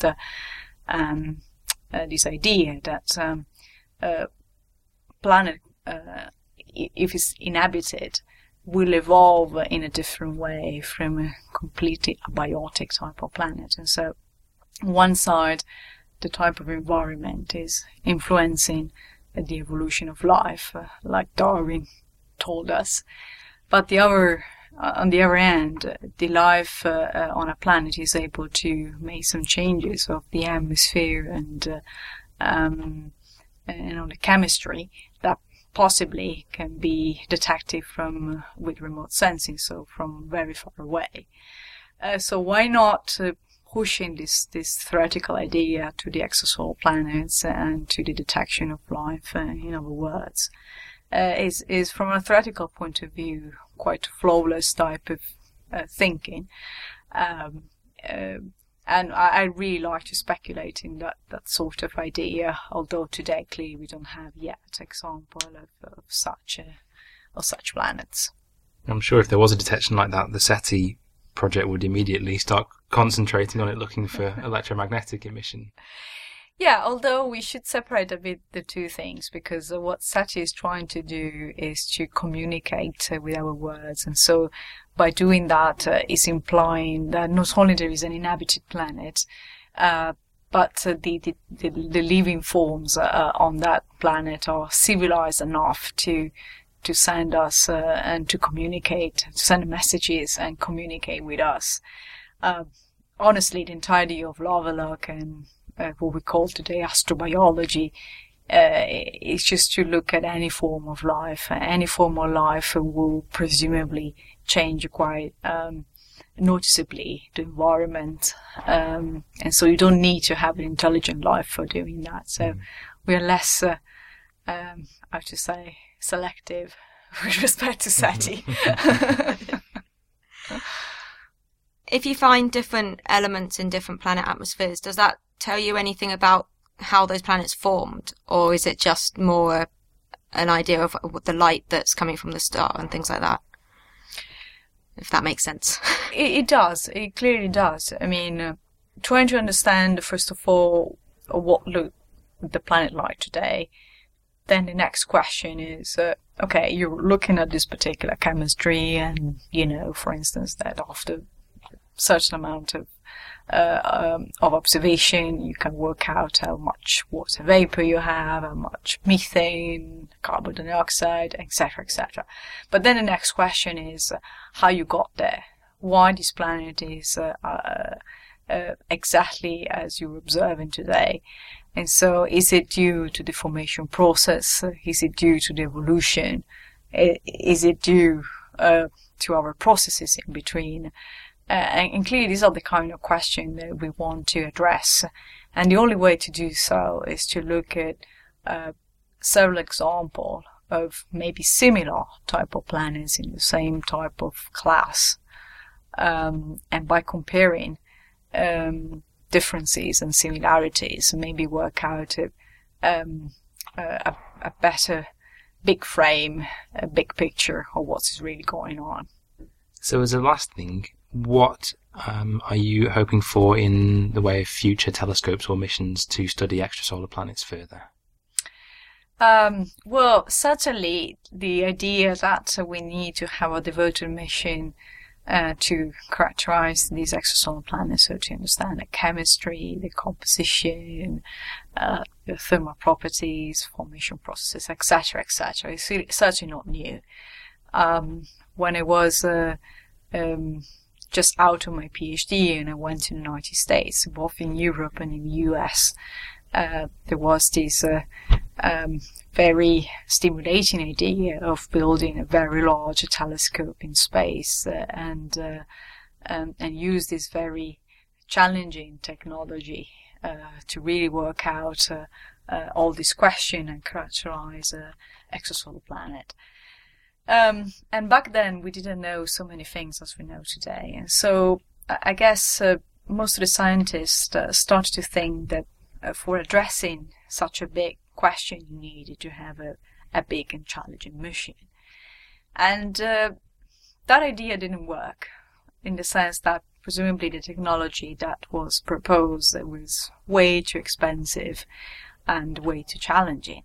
Speaker 5: this idea that planet, if it's inhabited, will evolve in a different way from a completely abiotic type of planet. And so one side, the type of environment is influencing the evolution of life, like Darwin told us. But on the other hand, the life on a planet is able to make some changes of the atmosphere and on the chemistry that possibly can be detected with remote sensing, so from very far away. So why not pushing this theoretical idea to the exosolar planets and to the detection of life, in other words, is from a theoretical point of view quite a flawless type of thinking. And I really like to speculate in that sort of idea, although today clearly we don't have yet example of such planets.
Speaker 6: I'm sure if there was a detection like that, the SETI project would immediately start concentrating on it, looking for electromagnetic emission.
Speaker 5: Yeah, although we should separate a bit the two things, because what SETI is trying to do is to communicate with our words, and so by doing that, it's implying that not only there is an inhabited planet, but the living forms on that planet are civilized enough to send us and to communicate, to send messages and communicate with us. Honestly, the entirety of Lovelock and what we call today astrobiology is just to look at any form of life. Any form of life will presumably change quite noticeably the environment, and so you don't need to have an intelligent life for doing that. So we are less, how to say, selective with respect to SETI.
Speaker 3: If you find different elements in different planet atmospheres, does that tell you anything about how those planets formed, or is it just more an idea of the light that's coming from the star and things like that? If that makes sense.
Speaker 5: It does. It clearly does. I mean, trying to understand, first of all, what the planet like today, then the next question is, okay, you're looking at this particular chemistry and, for instance, that after a certain amount of observation, you can work out how much water vapor you have, how much methane, carbon dioxide, etc., etc. But then the next question is how you got there, why this planet is exactly as you're observing today. And so is it due to the formation process? Is it due to the evolution? Is it due to our processes in between? And clearly these are the kind of questions that we want to address. And the only way to do so is to look at several examples of maybe similar type of planets in the same type of class. And by comparing differences and similarities, maybe work out a better big frame, a big picture of what's really going on.
Speaker 6: So as a last thing, what are you hoping for in the way of future telescopes or missions to study extrasolar planets further?
Speaker 5: Well, certainly the idea that we need to have a devoted mission to characterize these exosolar planets, so to understand the chemistry, the composition, the thermal properties, formation processes, etc., etc., is certainly not new. when I was just out of my PhD and I went to the United States, both in Europe and in the US, there was this very stimulating idea of building a very large telescope in space and use this very challenging technology to really work out all this question and characterize an exosolar planet. And back then we didn't know so many things as we know today. And so I guess most of the scientists started to think that for addressing such a big question you needed to have a big and challenging mission. And that idea didn't work in the sense that presumably the technology that was proposed was way too expensive and way too challenging.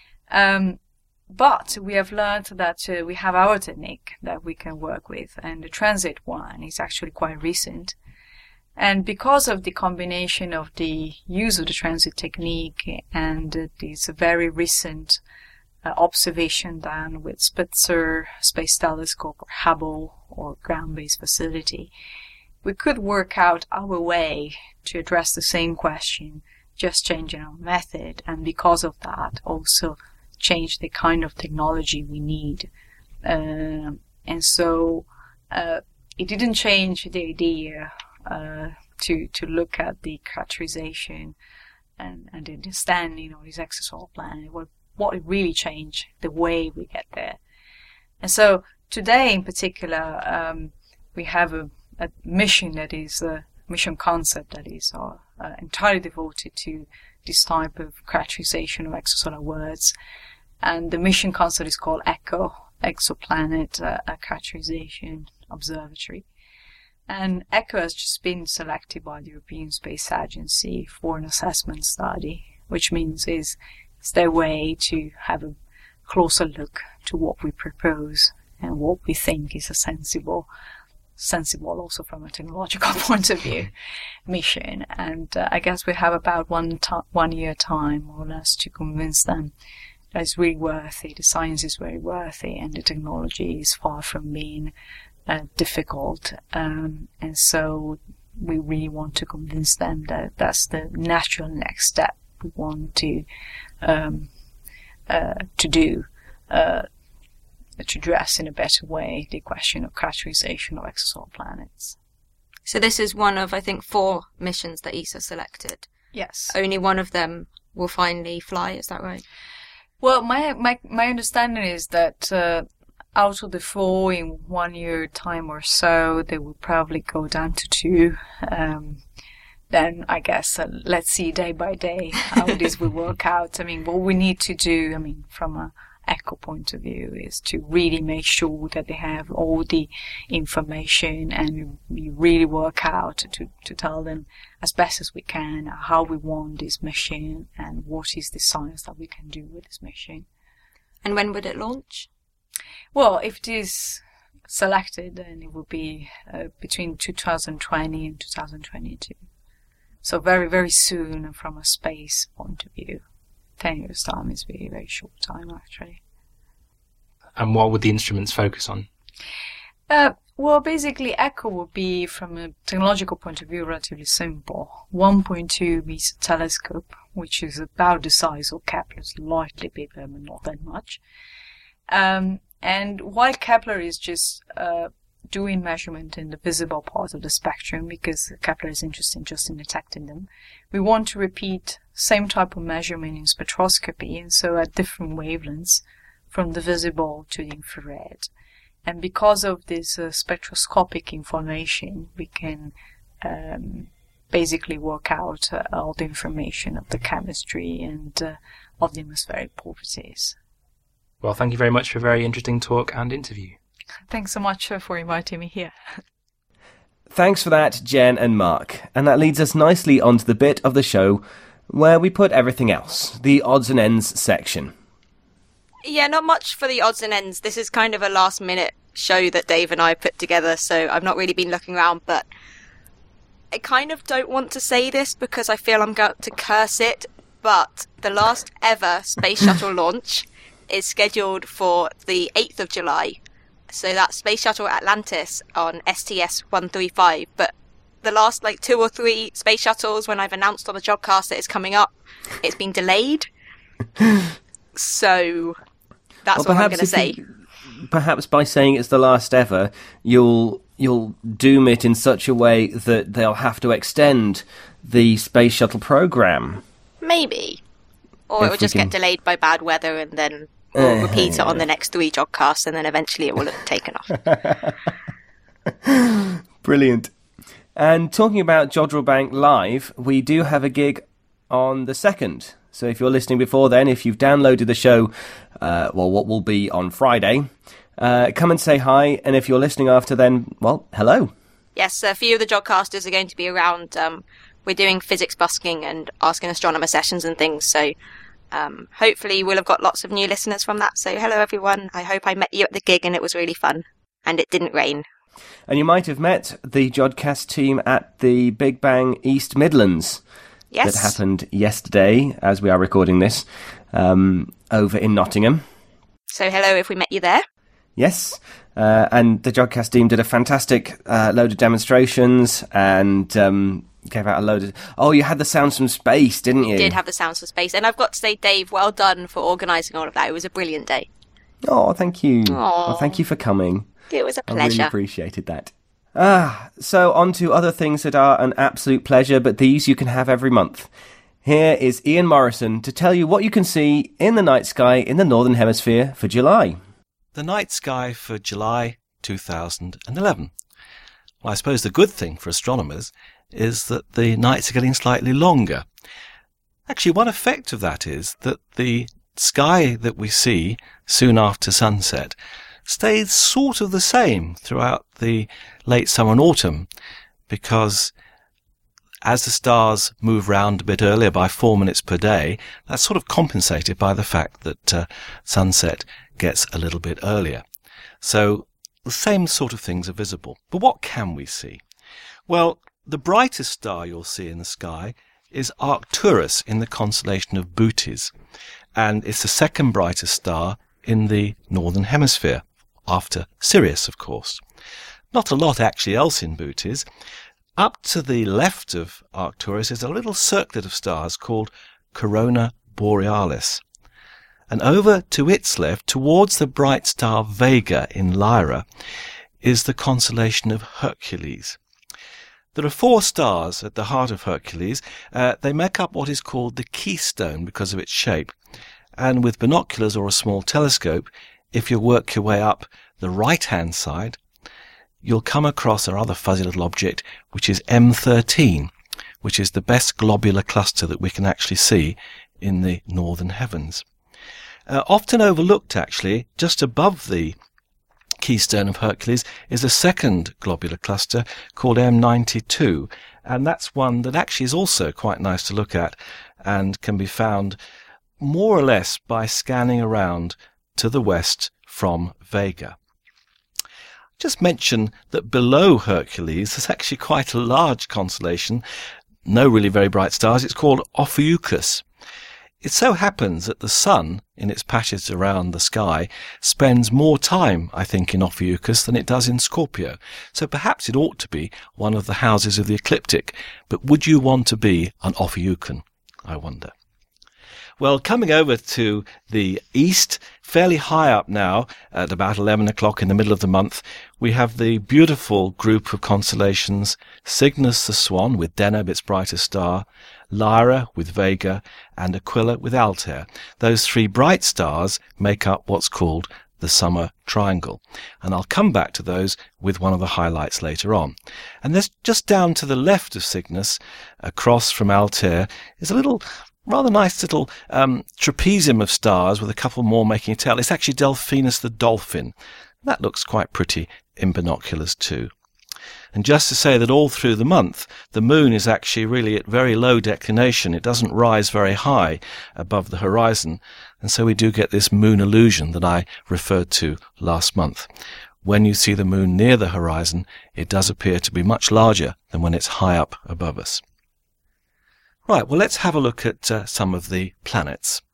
Speaker 5: But we have learned that we have our technique that we can work with, and the transit one is actually quite recent. And because of the combination of the use of the transit technique and this very recent observation done with Spitzer Space Telescope or Hubble or ground-based facility, we could work out our way to address the same question, just changing our method, and because of that also change the kind of technology we need. And so it didn't change the idea to look at the characterization and the understanding of this exosolar planet. What it really changed the way we get there. And so today in particular, we have a mission that is a mission concept that is entirely devoted to this type of characterization of exosolar worlds. And the mission concept is called ECHO, Exoplanet Characterization Observatory. And ECHO has just been selected by the European Space Agency for an assessment study, which means it's their way to have a closer look to what we propose and what we think is a sensible also from a technological point of view mission. And I guess we have about 1 year time more or less to convince them that it's really worthy, the science is very worthy, and the technology is far from being difficult. And so we really want to convince them that that's the natural next step we want to do to address in a better way the question of characterization of exosolar planets.
Speaker 3: So this is one of, I think, 4 missions that ESA selected.
Speaker 5: Yes.
Speaker 3: Only one of them will finally fly, is that right?
Speaker 5: Well, my understanding is that out of the 4 in 1 year time or so, they will probably go down to 2. Then I guess let's see day by day how this will work out. I mean, what we need to do, from a ECHO point of view, is to really make sure that they have all the information, and we really work out to tell them as best as we can how we want this mission and what is the science that we can do with this mission.
Speaker 3: And when would it launch?
Speaker 5: Well, if it is selected, then it will be between 2020 and 2022. So very, very soon from a space point of view. 10 years' time is really very short time, actually.
Speaker 6: And what would the instruments focus on?
Speaker 5: Well, basically, ECHO would be, from a technological point of view, relatively simple. 1.2 meter telescope, which is about the size of Kepler, slightly bigger, but not that much. And while Kepler is just doing measurement in the visible part of the spectrum, because Kepler is interested just in detecting them, we want to repeat same type of measurement in spectroscopy, and so at different wavelengths from the visible to the infrared. And because of this spectroscopic information, we can basically work out all the information of the chemistry and of the atmospheric properties.
Speaker 6: Well, thank you very much for a very interesting talk and interview.
Speaker 5: Thanks so much for inviting me here.
Speaker 2: Thanks for that, Jen and Mark. And that leads us nicely onto the bit of the show where we put everything else, the odds and ends section.
Speaker 3: Yeah, not much for the odds and ends. This is kind of a last-minute show that Dave and I put together, so I've not really been looking around, but I kind of don't want to say this because I feel I'm going to curse it, but the last ever Space Shuttle launch is scheduled for the 8th of July. So that's Space Shuttle Atlantis on STS-135. But the last 2 or 3 space shuttles, when I've announced on the Jodcast that it's coming up, it's been delayed. So that's what I'm going to say.
Speaker 2: Perhaps by saying it's the last ever, you'll doom it in such a way that they'll have to extend the space shuttle program.
Speaker 3: Maybe. Or it will just get delayed by bad weather, and then we'll repeat it on the next 3 Jodcasts, and then eventually it will have taken off.
Speaker 2: Brilliant. And talking about Jodrell Bank Live, we do have a gig on the 2nd. So if you're listening before then, if you've downloaded the show, what will be on Friday, come and say hi. And if you're listening after then, well, hello.
Speaker 3: Yes, a few of the Jodcasters are going to be around. We're doing physics busking and asking astronomer sessions and things. So hopefully we'll have got lots of new listeners from that. So hello, everyone. I hope I met you at the gig and it was really fun. And it didn't rain.
Speaker 2: And you might have met the Jodcast team at the Big Bang East Midlands.
Speaker 3: Yes.
Speaker 2: That happened yesterday, as we are recording this, over in Nottingham.
Speaker 3: So hello if we met you there.
Speaker 2: Yes, and the Jodcast team did a fantastic load of demonstrations and gave out a load of... Oh, you had the sounds from space, didn't you?
Speaker 3: We did have the sounds from space. And I've got to say, Dave, well done for organising all of that. It was a brilliant day.
Speaker 2: Oh, thank you.
Speaker 3: Aww.
Speaker 2: Oh, thank you for coming.
Speaker 3: It was a pleasure.
Speaker 2: I really appreciated that. So on to other things that are an absolute pleasure, but these you can have every month. Here is Ian Morrison to tell you what you can see in the night sky in the Northern Hemisphere for July.
Speaker 7: The night sky for July 2011. Well, I suppose the good thing for astronomers is that the nights are getting slightly longer. Actually, one effect of that is that the sky that we see soon after sunset stays sort of the same throughout the late summer and autumn, because as the stars move round a bit earlier by 4 minutes per day, that's sort of compensated by the fact that sunset gets a little bit earlier. So the same sort of things are visible. But what can we see? Well, the brightest star you'll see in the sky is Arcturus in the constellation of Bootes, and it's the second brightest star in the Northern Hemisphere, after Sirius, of course. Not a lot actually else in Bootes. Up to the left of Arcturus is a little circlet of stars called Corona Borealis. And over to its left, towards the bright star Vega in Lyra, is the constellation of Hercules. There are 4 stars at the heart of Hercules. They make up what is called the keystone because of its shape. And with binoculars or a small telescope, if you work your way up the right-hand side, you'll come across a rather fuzzy little object, which is M13, which is the best globular cluster that we can actually see in the northern heavens. Often overlooked, actually, just above the keystone of Hercules is a second globular cluster called M92, and that's one that actually is also quite nice to look at and can be found more or less by scanning around to the west from Vega. Just mention that below Hercules there's actually quite a large constellation, no really very bright stars. It's called Ophiuchus. It so happens that the sun, in its passage around the sky, spends more time, I think, in Ophiuchus than it does in Scorpio. So perhaps it ought to be one of the houses of the ecliptic. But would you want to be an Ophiuchian, I wonder? Well, coming over to the east, fairly high up now, at about 11 o'clock in the middle of the month, we have the beautiful group of constellations, Cygnus the Swan with Deneb, its brightest star, Lyra with Vega, and Aquila with Altair. Those 3 bright stars make up what's called the Summer Triangle. And I'll come back to those with one of the highlights later on. And there's just down to the left of Cygnus, across from Altair, is a little rather nice little trapezium of stars with a couple more making a tail. It's actually Delphinus the dolphin. That looks quite pretty in binoculars too. And just to say that all through the month, the moon is actually really at very low declination. It doesn't rise very high above the horizon. And so we do get this moon illusion that I referred to last month. When you see the moon near the horizon, it does appear to be much larger than when it's high up above us. Right, well, let's have a look at some of the planets.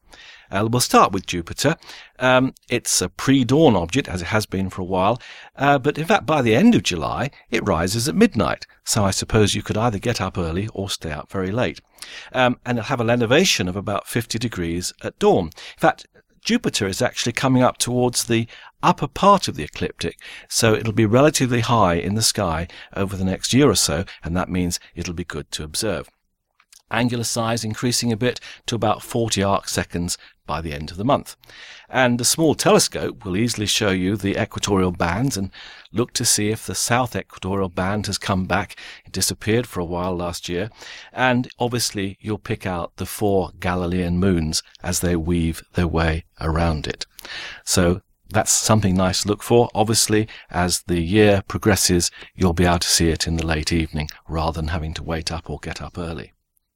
Speaker 7: We'll start with Jupiter. It's a pre-dawn object, as it has been for a while, but in fact by the end of July it rises at midnight, so I suppose you could either get up early or stay up very late. And it'll have an elevation of about 50 degrees at dawn. In fact, Jupiter is actually coming up towards the upper part of the ecliptic, so it'll be relatively high in the sky over the next year or so, and that means it'll be good to observe. Angular size increasing a bit to about 40 arc seconds by the end of the month. And the small telescope will easily show you the equatorial bands and look to see if the south equatorial band has come back. It disappeared for a while last year. And obviously you'll pick out the 4 Galilean moons as they weave their way around it. So that's something nice to look for. Obviously, as the year progresses, you'll be able to see it in the late evening rather than having to wait up or get up early.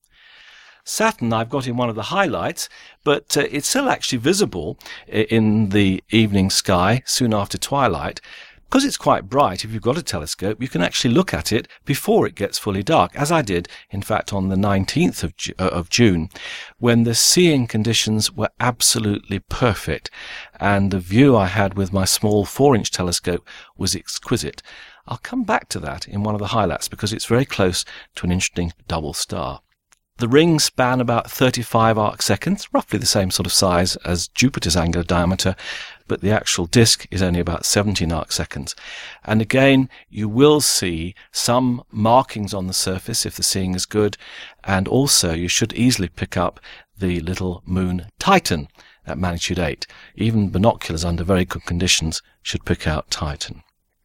Speaker 7: Saturn I've got in one of the highlights, but it's still actually visible in the evening sky soon after twilight. Because it's quite bright, if you've got a telescope, you can actually look at it before it gets fully dark, as I did, in fact, on the 19th of June, when the seeing conditions were absolutely perfect, and the view I had with my small 4-inch telescope was exquisite. I'll come back to that in one of the highlights, because it's very close to an interesting double star. The rings span about 35 arc seconds, roughly the same sort of size as Jupiter's angular diameter, but the actual disk is only about 17 arc seconds. And again, you will see some markings on the surface if the seeing is good, and also you should easily pick up the little moon Titan at magnitude 8. Even binoculars under very good conditions should pick out Titan.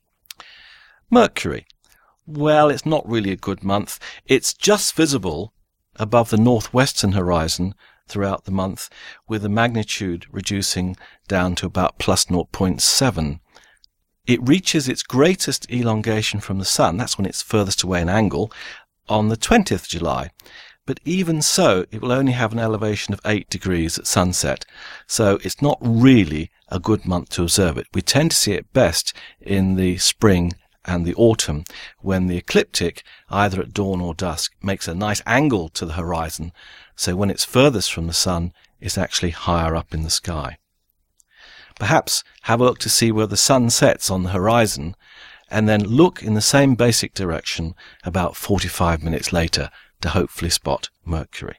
Speaker 7: Mercury. Well, it's not really a good month. It's just visible above the northwestern horizon throughout the month, with the magnitude reducing down to about plus 0.7. It reaches its greatest elongation from the Sun, that's when it's furthest away in angle, on the 20th of July. But even so, it will only have an elevation of 8 degrees at sunset, so it's not really a good month to observe it. We tend to see it best in the spring and the autumn, when the ecliptic, either at dawn or dusk, makes a nice angle to the horizon, so when it's furthest from the Sun, it's actually higher up in the sky. Perhaps have a look to see where the Sun sets on the horizon, and then look in the same basic direction about 45 minutes later to hopefully spot Mercury.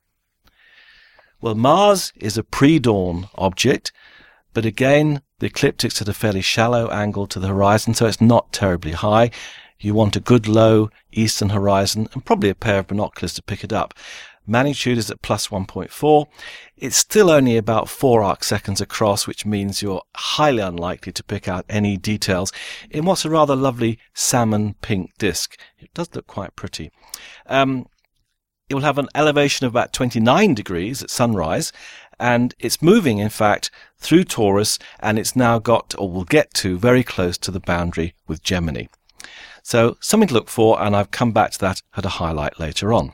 Speaker 7: Well, Mars is a pre-dawn object, but again, the ecliptic's at a fairly shallow angle to the horizon, so it's not terribly high. You want a good low eastern horizon and probably a pair of binoculars to pick it up. Magnitude is at plus 1.4. It's still only about 4 arc seconds across, which means you're highly unlikely to pick out any details in what's a rather lovely salmon pink disk. It does look quite pretty. It will have an elevation of about 29 degrees at sunrise, and it's moving, in fact, through Taurus, and it's now got, or will get to, very close to the boundary with Gemini. So something to look for, and I've come back to that at a highlight later on.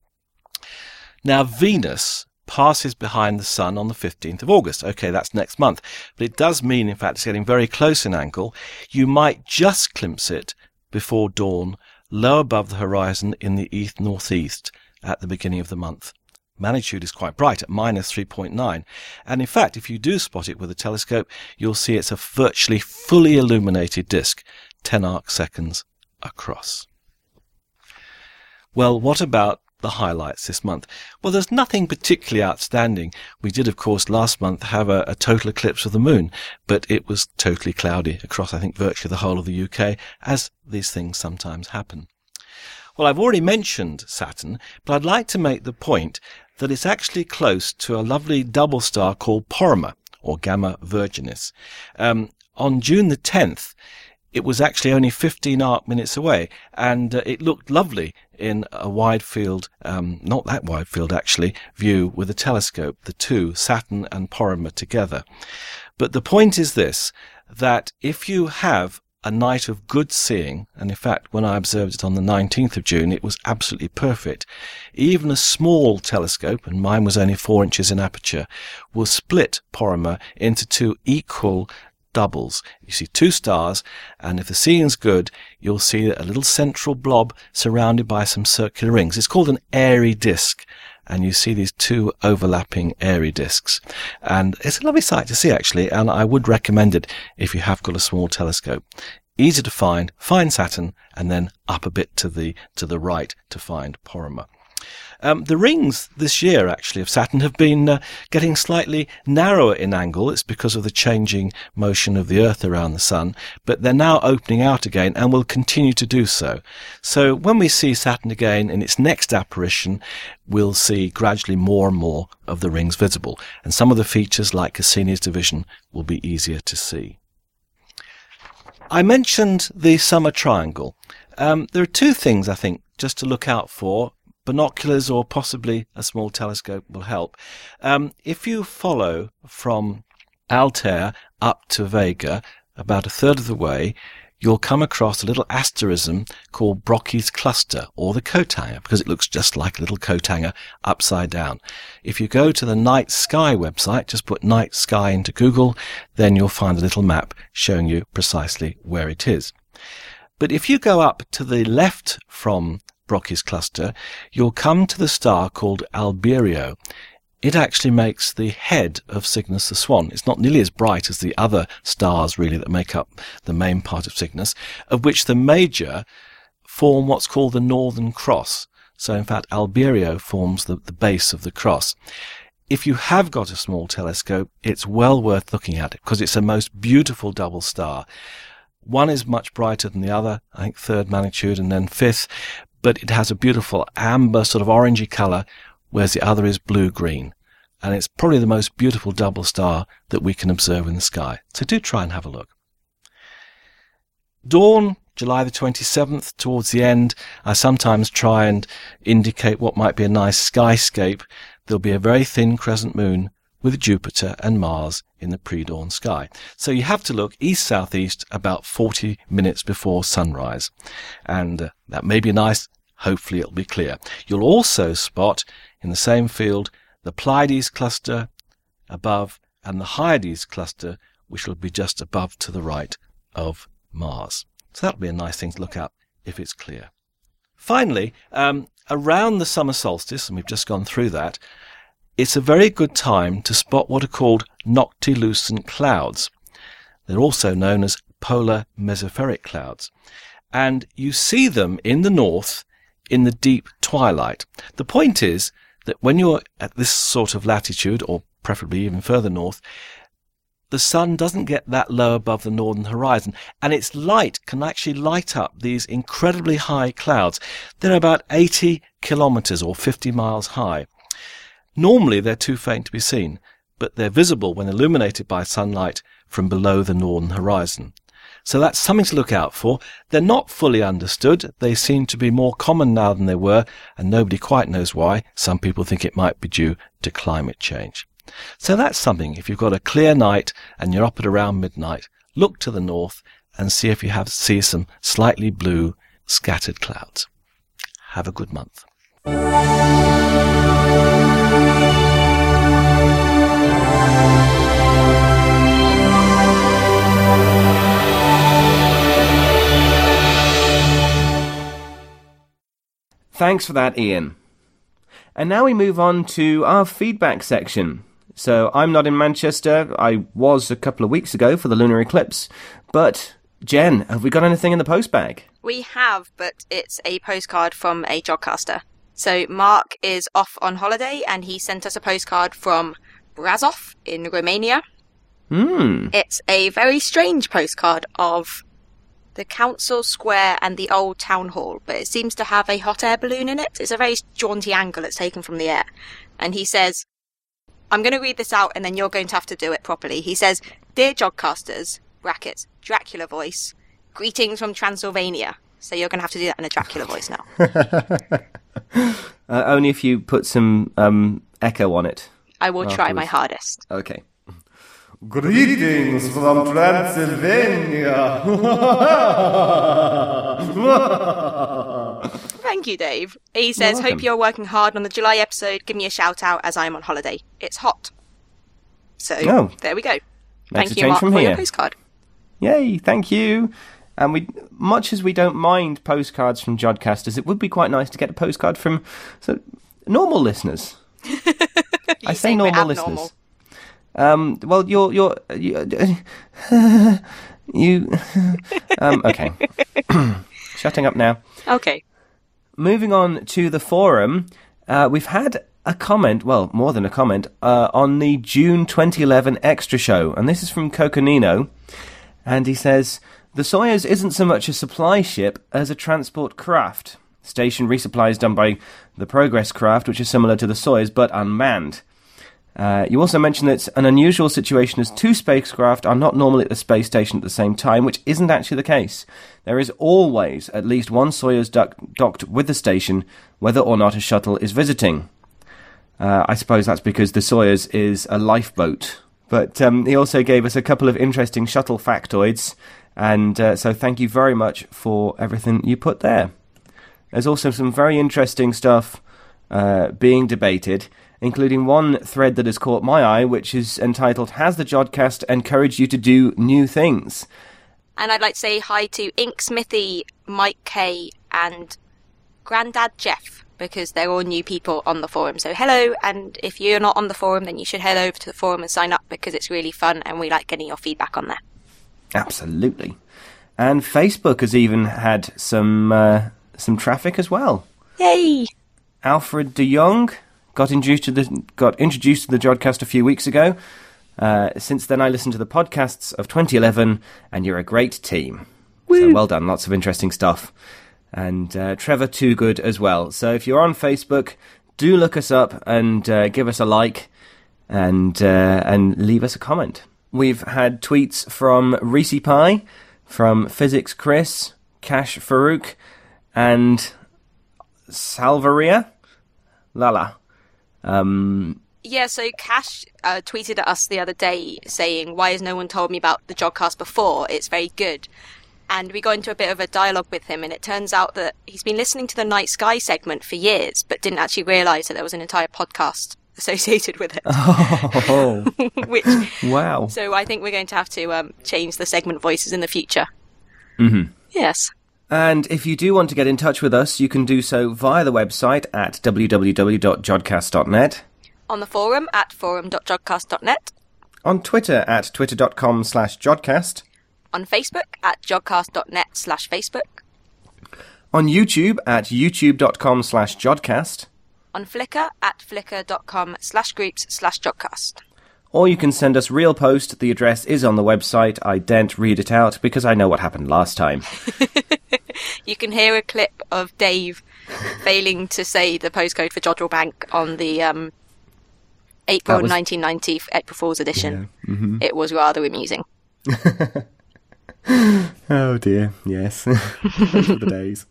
Speaker 7: Now, Venus passes behind the Sun on the 15th of August. Okay, that's next month. But it does mean, in fact, it's getting very close in angle. You might just glimpse it before dawn, low above the horizon in the east-northeast at the beginning of the month. Magnitude is quite bright at minus 3.9. And in fact, if you do spot it with a telescope, you'll see it's a virtually fully illuminated disk, 10 arc seconds across. Well, what about the highlights this month? Well, there's nothing particularly outstanding. We did, of course, last month have a total eclipse of the moon, but it was totally cloudy across, I think, virtually the whole of the UK, as these things sometimes happen. Well, I've already mentioned Saturn, but I'd like to make the point that it's actually close to a lovely double star called Porrima, or Gamma Virginis. On June the 10th, it was actually only 15 arc minutes away, and it looked lovely in a wide field, not that wide field actually, view with a telescope, the two, Saturn and Porrima, together. But the point is this, that if you have a night of good seeing, and in fact when I observed it on the 19th of June it was absolutely perfect, even a small telescope, and mine was only 4 inches in aperture, will split Porrima into 2 equal doubles. You see 2 stars, and if the seeing's good, you'll see a little central blob surrounded by some circular rings. It's called an airy disk, and you see these two overlapping airy discs. And it's a lovely sight to see, actually, and I would recommend it if you have got a small telescope. Easy to find Saturn, and then up a bit to the right to find Porrima. The rings this year, actually, of Saturn have been getting slightly narrower in angle. It's because of the changing motion of the Earth around the Sun, but they're now opening out again and will continue to do so. So when we see Saturn again in its next apparition, we'll see gradually more and more of the rings visible, and some of the features like Cassini's division will be easier to see. I mentioned the summer triangle. There are two things, I think, just to look out for. Binoculars or possibly a small telescope will help. If you follow from Altair up to Vega, about a third of the way, you'll come across a little asterism called Brocchi's Cluster, or the coat hanger, because it looks just like a little coat hanger upside down. If you go to the Night Sky website, just put Night Sky into Google, then you'll find a little map showing you precisely where it is. But if you go up to the left from Brocchi's Cluster, you'll come to the star called Albireo. It actually makes the head of Cygnus the Swan. It's not nearly as bright as the other stars, really, that make up the main part of Cygnus, of which the major form what's called the Northern Cross. So, in fact, Albireo forms the base of the cross. If you have got a small telescope, it's well worth looking at it, because it's a most beautiful double star. One is much brighter than the other, I think third magnitude and then fifth, but it has a beautiful amber sort of orangey colour, whereas the other is blue-green. And it's probably the most beautiful double star that we can observe in the sky. So do try and have a look. Dawn, July the 27th, towards the end, I sometimes try and indicate what might be a nice skyscape. There'll be a very thin crescent moon with Jupiter and Mars in the pre-dawn sky. So you have to look east-southeast about 40 minutes before sunrise. And that may be nice. Hopefully it'll be clear. You'll also spot in the same field the Pleiades cluster above and the Hyades cluster, which will be just above to the right of Mars. So that'll be a nice thing to look at if it's clear. Finally, around the summer solstice, and we've just gone through that, it's a very good time to spot what are called noctilucent clouds. They're also known as polar mesospheric clouds. And you see them in the north in the deep twilight. The point is that when you're at this sort of latitude, or preferably even further north, the sun doesn't get that low above the northern horizon, and its light can actually light up these incredibly high clouds. They're about 80 kilometers or 50 miles high. Normally they're too faint to be seen, but they're visible when illuminated by sunlight from below the northern horizon. So that's something to look out for. They're not fully understood. They seem to be more common now than they were, and nobody quite knows why. Some people think it might be due to climate change. So that's something. If you've got a clear night and you're up at around midnight, look to the north and see if you see some slightly blue scattered clouds. Have a good month.
Speaker 2: Thanks for that, Ian. And now we move on to our feedback section. So I'm not in Manchester. I was a couple of weeks ago for the lunar eclipse. But, Jen, have we got anything in the postbag?
Speaker 3: We have, but it's a postcard from a Jodcaster. So Mark is off on holiday and he sent us a postcard from Brasov in Romania. It's a very strange postcard of the council square and the old town hall, but it seems to have a hot air balloon in it. It's a very jaunty angle it's taken from the air. And he says, I'm going to read this out and then you're going to have to do it properly. He says, Dear Jodcasters, brackets, Dracula voice, greetings from Transylvania. So you're going to have to do that in a Dracula voice now.
Speaker 2: Only if you put some echo on it.
Speaker 3: I will try my hardest.
Speaker 2: Okay.
Speaker 8: Greetings from Transylvania.
Speaker 3: Thank you, Dave. He says, hope you're working hard on the July episode. Give me a shout out as I'm on holiday. It's hot. So, there we go. Thank you, Mark, for your postcard.
Speaker 2: Yay, thank you. And much as we don't mind postcards from Jodcasters, it would be quite nice to get a postcard from Normal listeners. I say normal listeners. Well, you're okay. Shutting up now.
Speaker 3: Okay.
Speaker 2: Moving on to the forum, we've had a comment, well, more than a comment, on the June 2011 extra show, and this is from Coconino, and he says, the Soyuz isn't so much a supply ship as a transport craft. Station resupply is done by the Progress craft, which is similar to the Soyuz, but unmanned. You also mentioned that it's an unusual situation as two spacecraft are not normally at the space station at the same time, which isn't actually the case. There is always at least one Soyuz docked with the station, whether or not a shuttle is visiting. I suppose that's because the Soyuz is a lifeboat. But he also gave us a couple of interesting shuttle factoids, and so thank you very much for everything you put there. There's also some very interesting stuff being debated, including one thread that has caught my eye, which is entitled, Has the Jodcast Encouraged You to Do New Things?
Speaker 3: And I'd like to say hi to Ink Smithy, Mike K, and Grandad Jeff, because they're all new people on the forum. So hello, and if you're not on the forum, then you should head over to the forum and sign up, because it's really fun, and we like getting your feedback on there.
Speaker 2: Absolutely. And Facebook has even had some traffic as well.
Speaker 3: Yay!
Speaker 2: Alfred de Jong got introduced to the Jodcast a few weeks ago. Since then, I listened to the podcasts of 2011, and you're a great team. Woo. So well done, lots of interesting stuff. And Trevor Toogood as well. So if you're on Facebook, do look us up and give us a like and leave us a comment. We've had tweets from Reese Pie, from Physics Chris, Cash Farouk, and Salvaria Lala.
Speaker 3: Yeah, so Cash tweeted at us the other day saying, why has no one told me about the Jodcast before? It's very good. And we got into a bit of a dialogue with him, and it turns out that he's been listening to the Night Sky segment for years, but didn't actually realise that there was an entire podcast associated with it.
Speaker 2: Oh,
Speaker 3: Which,
Speaker 2: wow.
Speaker 3: So I think we're going to have to change the segment voices in the future.
Speaker 2: Mm-hmm.
Speaker 3: Yes.
Speaker 2: And if you do want to get in touch with us, you can do so via the website at www.jodcast.net.
Speaker 3: On the forum at forum.jodcast.net.
Speaker 2: On Twitter at twitter.com/Jodcast.
Speaker 3: On Facebook at jodcast.net/Facebook.
Speaker 2: On YouTube at youtube.com/Jodcast.
Speaker 3: On Flickr at flickr.com/groups/Jodcast.
Speaker 2: Or you can send us real post. The address is on the website. I daren't read it out because I know what happened last time.
Speaker 3: You can hear a clip of Dave failing to say the postcode for Jodrell Bank on the April 1990 April Fool's edition.
Speaker 2: Yeah. Mm-hmm.
Speaker 3: It was rather amusing.
Speaker 2: Oh dear, yes. Those were the days.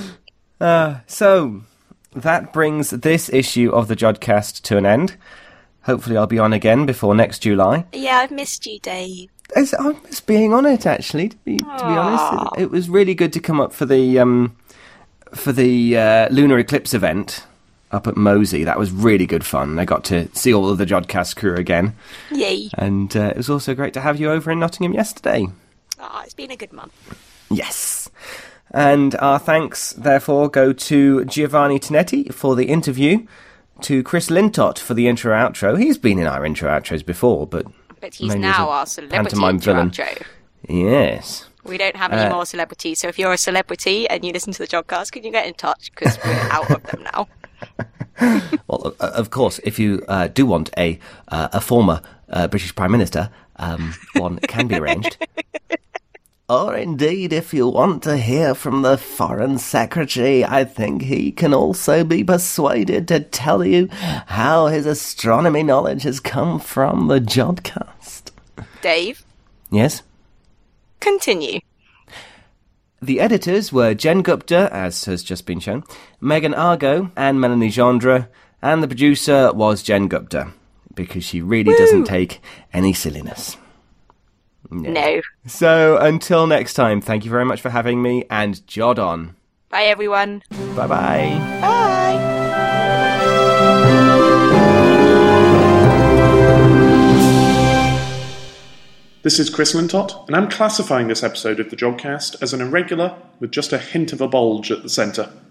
Speaker 2: So, that brings this issue of the Jodcast to an end. Hopefully I'll be on again before next July.
Speaker 3: Yeah, I've missed you, Dave.
Speaker 2: I miss being on it, actually, to be honest. It was really good to come up for the Lunar Eclipse event up at Mosey. That was really good fun. I got to see all of the Jodcast crew again.
Speaker 3: Yay.
Speaker 2: And it was also great to have you over in Nottingham yesterday.
Speaker 3: It's been a good month.
Speaker 2: Yes. And our thanks, therefore, go to Giovanni Tinetti for the interview, to Chris Lintott for the intro-outro. He's been in our intro-outros before, but
Speaker 3: he's now our celebrity intro-outro.
Speaker 2: Yes.
Speaker 3: We don't have any more celebrities, so if you're a celebrity and you listen to the Jodcast, can you get in touch? Because we're out of them now.
Speaker 2: Well, of course, if you do want a former British Prime Minister, one can be arranged. Or indeed, if you want to hear from the Foreign Secretary, I think he can also be persuaded to tell you how his astronomy knowledge has come from the Jodcast.
Speaker 3: Dave?
Speaker 2: Yes?
Speaker 3: Continue.
Speaker 2: The editors were Jen Gupta, as has just been shown, Megan Argo, and Melanie Gendre, and the producer was Jen Gupta, because she really doesn't take any silliness.
Speaker 3: No.
Speaker 2: So, until next time, thank you very much for having me, and Jod on.
Speaker 3: Bye, everyone.
Speaker 2: Bye-bye.
Speaker 3: Bye.
Speaker 1: This is Chris Lintott, and I'm classifying this episode of the Jodcast as an irregular with just a hint of a bulge at the centre.